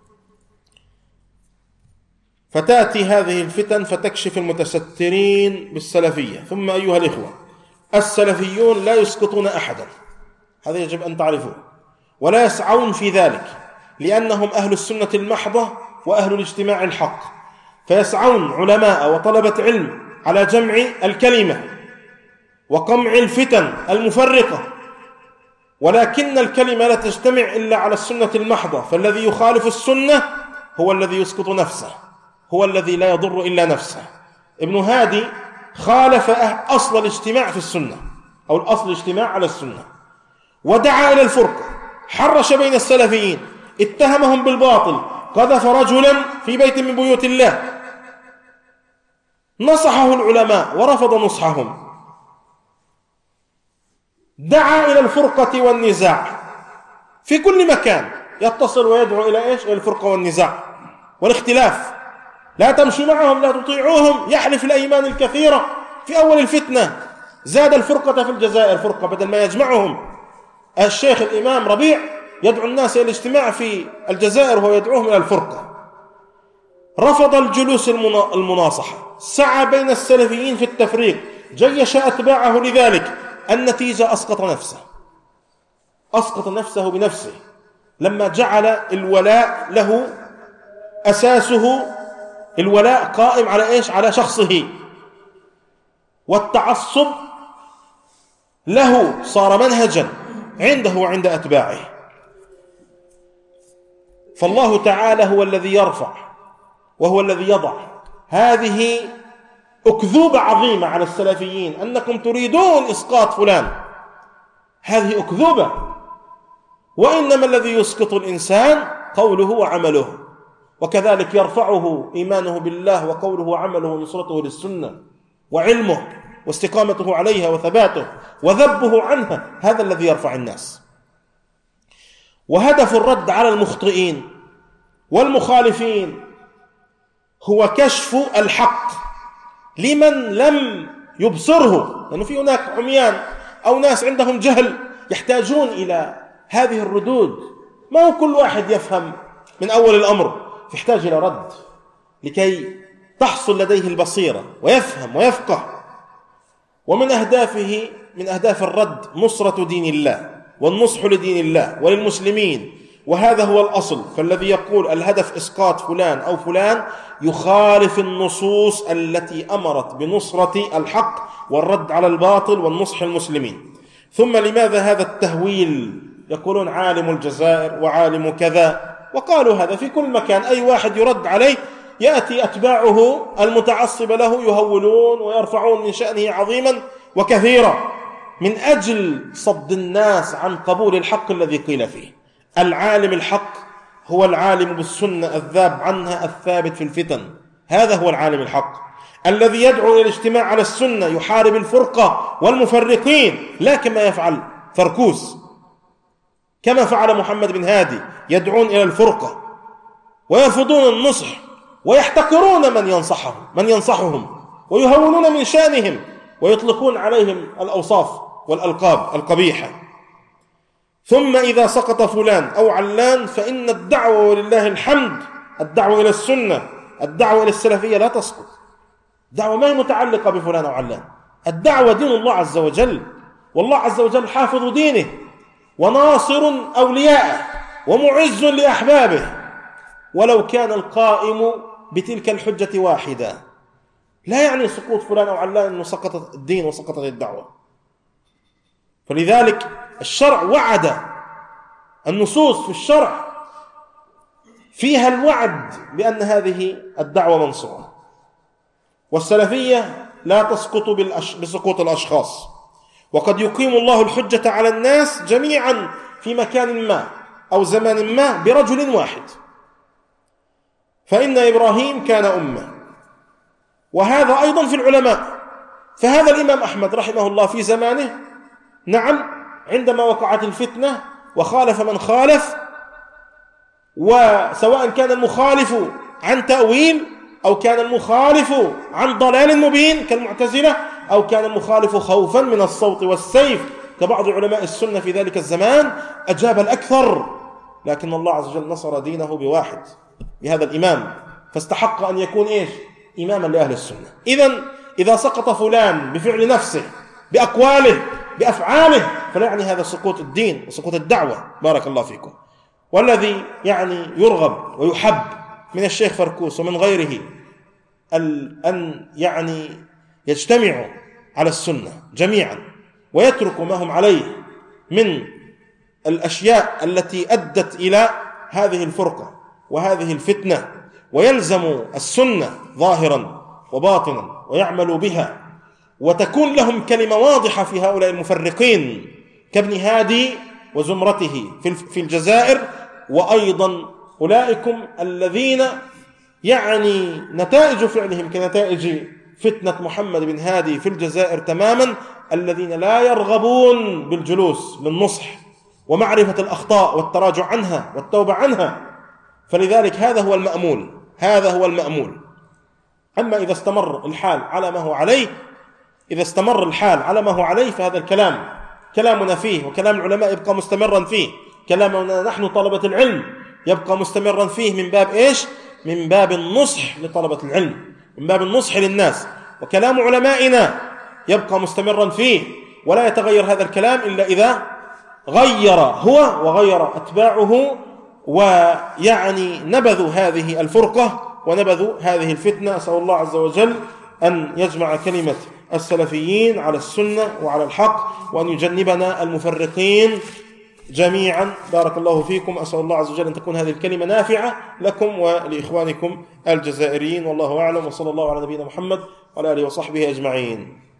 فتأتي هذه الفتن فتكشف المتسترين بالسلفية. ثم أيها الإخوة، السلفيون لا يسقطون أحدا، هذا يجب أن تعرفوه، ولا يسعون في ذلك، لأنهم أهل السنة المحضة وأهل الاجتماع الحق، فيسعون علماء وطلبة علم على جمع الكلمة وقمع الفتن المفرقة. ولكن الكلمة لا تجتمع إلا على السنة المحضة، فالذي يخالف السنة هو الذي يسقط نفسه، هو الذي لا يضر إلا نفسه. ابن هادي خالف أصل الاجتماع في السنة، أو الأصل الاجتماع على السنة، ودعا إلى الفرقة، حرش بين السلفيين، اتهمهم بالباطل، قذف رجلا في بيت من بيوت الله، نصحه العلماء ورفض نصحهم، دعا إلى الفرقة والنزاع في كل مكان، يتصل ويدعو إلى إيش؟ إلى الفرقة والنزاع والاختلاف. لا تمشوا معهم، لا تطيعوهم، يحلف الأيمان الكثيرة. في أول الفتنة زاد الفرقة في الجزائر فرقة بدل ما يجمعهم. الشيخ الإمام ربيع يدعو الناس إلى الاجتماع في الجزائر وهو يدعوهم إلى الفرقة. رفض الجلوس المناصحة، سعى بين السلفيين في التفريق، جيش أتباعه لذلك. النتيجة أسقط نفسه بنفسه، لما جعل الولاء له أساسه الولاء قائم على إيش؟ على شخصه، والتعصب له صار منهجا عنده وعند أتباعه. فالله تعالى هو الذي يرفع وهو الذي يضع. هذه أكذوبة عظيمة على السلفيين أنكم تريدون إسقاط فلان، هذه أكذوبة. وإنما الذي يسقط الإنسان قوله وعمله، وكذلك يرفعه إيمانه بالله وقوله وعمله ونصرته للسنة وعلمه واستقامته عليها وثباته وذبه عنها، هذا الذي يرفع الناس. وهدف الرد على المخطئين والمخالفين هو كشف الحق لمن لم يبصره، لأنه في هناك عميان أو ناس عندهم جهل يحتاجون إلى هذه الردود. ما هو كل واحد يفهم من أول الأمر، يحتاج إلى رد لكي تحصل لديه البصيرة ويفهم ويفقه. ومن أهداف الرد نصرة دين الله والنصح لدين الله وللمسلمين، وهذا هو الأصل. فالذي يقول الهدف إسقاط فلان أو فلان يخالف النصوص التي أمرت بنصرة الحق والرد على الباطل والنصح المسلمين. ثم لماذا هذا التهويل؟ يقولون عالم الجزائر وعالم كذا، وقالوا هذا في كل مكان. أي واحد يرد عليه يأتي أتباعه المتعصب له يهولون ويرفعون من شأنه عظيما وكثيرا من أجل صد الناس عن قبول الحق الذي قيل فيه. العالم الحق هو العالم بالسنة الذاب عنها الثابت في الفتن، هذا هو العالم الحق. الذي يدعو إلى الاجتماع على السنة يحارب الفرقة والمفرقين، لا كما يفعل فركوس، كما فعل محمد بن هادي، يدعون إلى الفرقة ويرفضون النصح ويحتقرون من ينصحهم ويهونون من شأنهم ويطلقون عليهم الأوصاف والألقاب القبيحة. ثم إذا سقط فلان أو علان فإن الدعوة ولله الحمد، الدعوة إلى السنة، الدعوة إلى السلفية لا تسقط. الدعوة ما هي متعلقة بفلان أو علان، الدعوة دين الله عز وجل، والله عز وجل حافظ دينه وناصر أولياءه ومعز لأحبابه، ولو كان القائم بتلك الحجة واحدة. لا يعني سقوط فلان أو علان أنه سقطت الدين وسقطت الدعوة. فلذلك الشرع وعد، النصوص في الشرع فيها الوعد بأن هذه الدعوة منصورة. والسلفية لا تسقط بسقوط الأشخاص، وقد يقيم الله الحجة على الناس جميعا في مكان ما أو زمان ما برجل واحد. فإن إبراهيم كان أمة، وهذا أيضا في العلماء. فهذا الإمام أحمد رحمه الله في زمانه، نعم، عندما وقعت الفتنة وخالف من خالف، وسواء كان المخالف عن تأويل أو كان المخالف عن ضلال مبين كالمعتزلة، أو كان المخالف خوفا من الصوت والسيف كبعض علماء السنة في ذلك الزمان، أجاب الأكثر. لكن الله عز وجل نصر دينه بواحد، بهذا الإمام، فاستحق أن يكون إماما لأهل السنة. إذا سقط فلان بفعل نفسه، بأقواله، بأفعاله، فلا يعني هذا سقوط الدين وسقوط الدعوة. بارك الله فيكم. والذي يرغب ويحب من الشيخ فركوس ومن غيره أن يجتمعوا على السنة جميعا ويتركوا ما هم عليه من الأشياء التي أدت إلى هذه الفرقة وهذه الفتنة، ويلزموا السنة ظاهرا وباطنا ويعملوا بها، وتكون لهم كلمة واضحة في هؤلاء المفرقين كابن هادي وزمرته في الجزائر، وأيضا أولئكم الذين نتائج فعلهم كنتائج فتنة محمد بن هادي في الجزائر تماما، الذين لا يرغبون بالجلوس للنصح ومعرفة الأخطاء والتراجع عنها والتوبة عنها. فلذلك هذا هو المأمول. أما إذا استمر الحال على ما هو عليه، فهذا الكلام كلامنا فيه وكلام العلماء يبقى مستمرا فيه، كلامنا نحن طلبة العلم يبقى مستمرا فيه، من باب من باب النصح لطلبة العلم، من باب النصح للناس. وكلام علمائنا يبقى مستمرا فيه، ولا يتغير هذا الكلام إلا إذا غير هو وغير أتباعه، نبذوا هذه الفرقة ونبذوا هذه الفتنة. أسأل الله عز وجل أن يجمع كلمة السلفيين على السنة وعلى الحق، وأن يجنبنا المفرقين جميعا. بارك الله فيكم. أسأل الله عز وجل أن تكون هذه الكلمة نافعة لكم ولإخوانكم الجزائريين، والله أعلم، وصلى الله على نبينا محمد وعلى آله وصحبه أجمعين.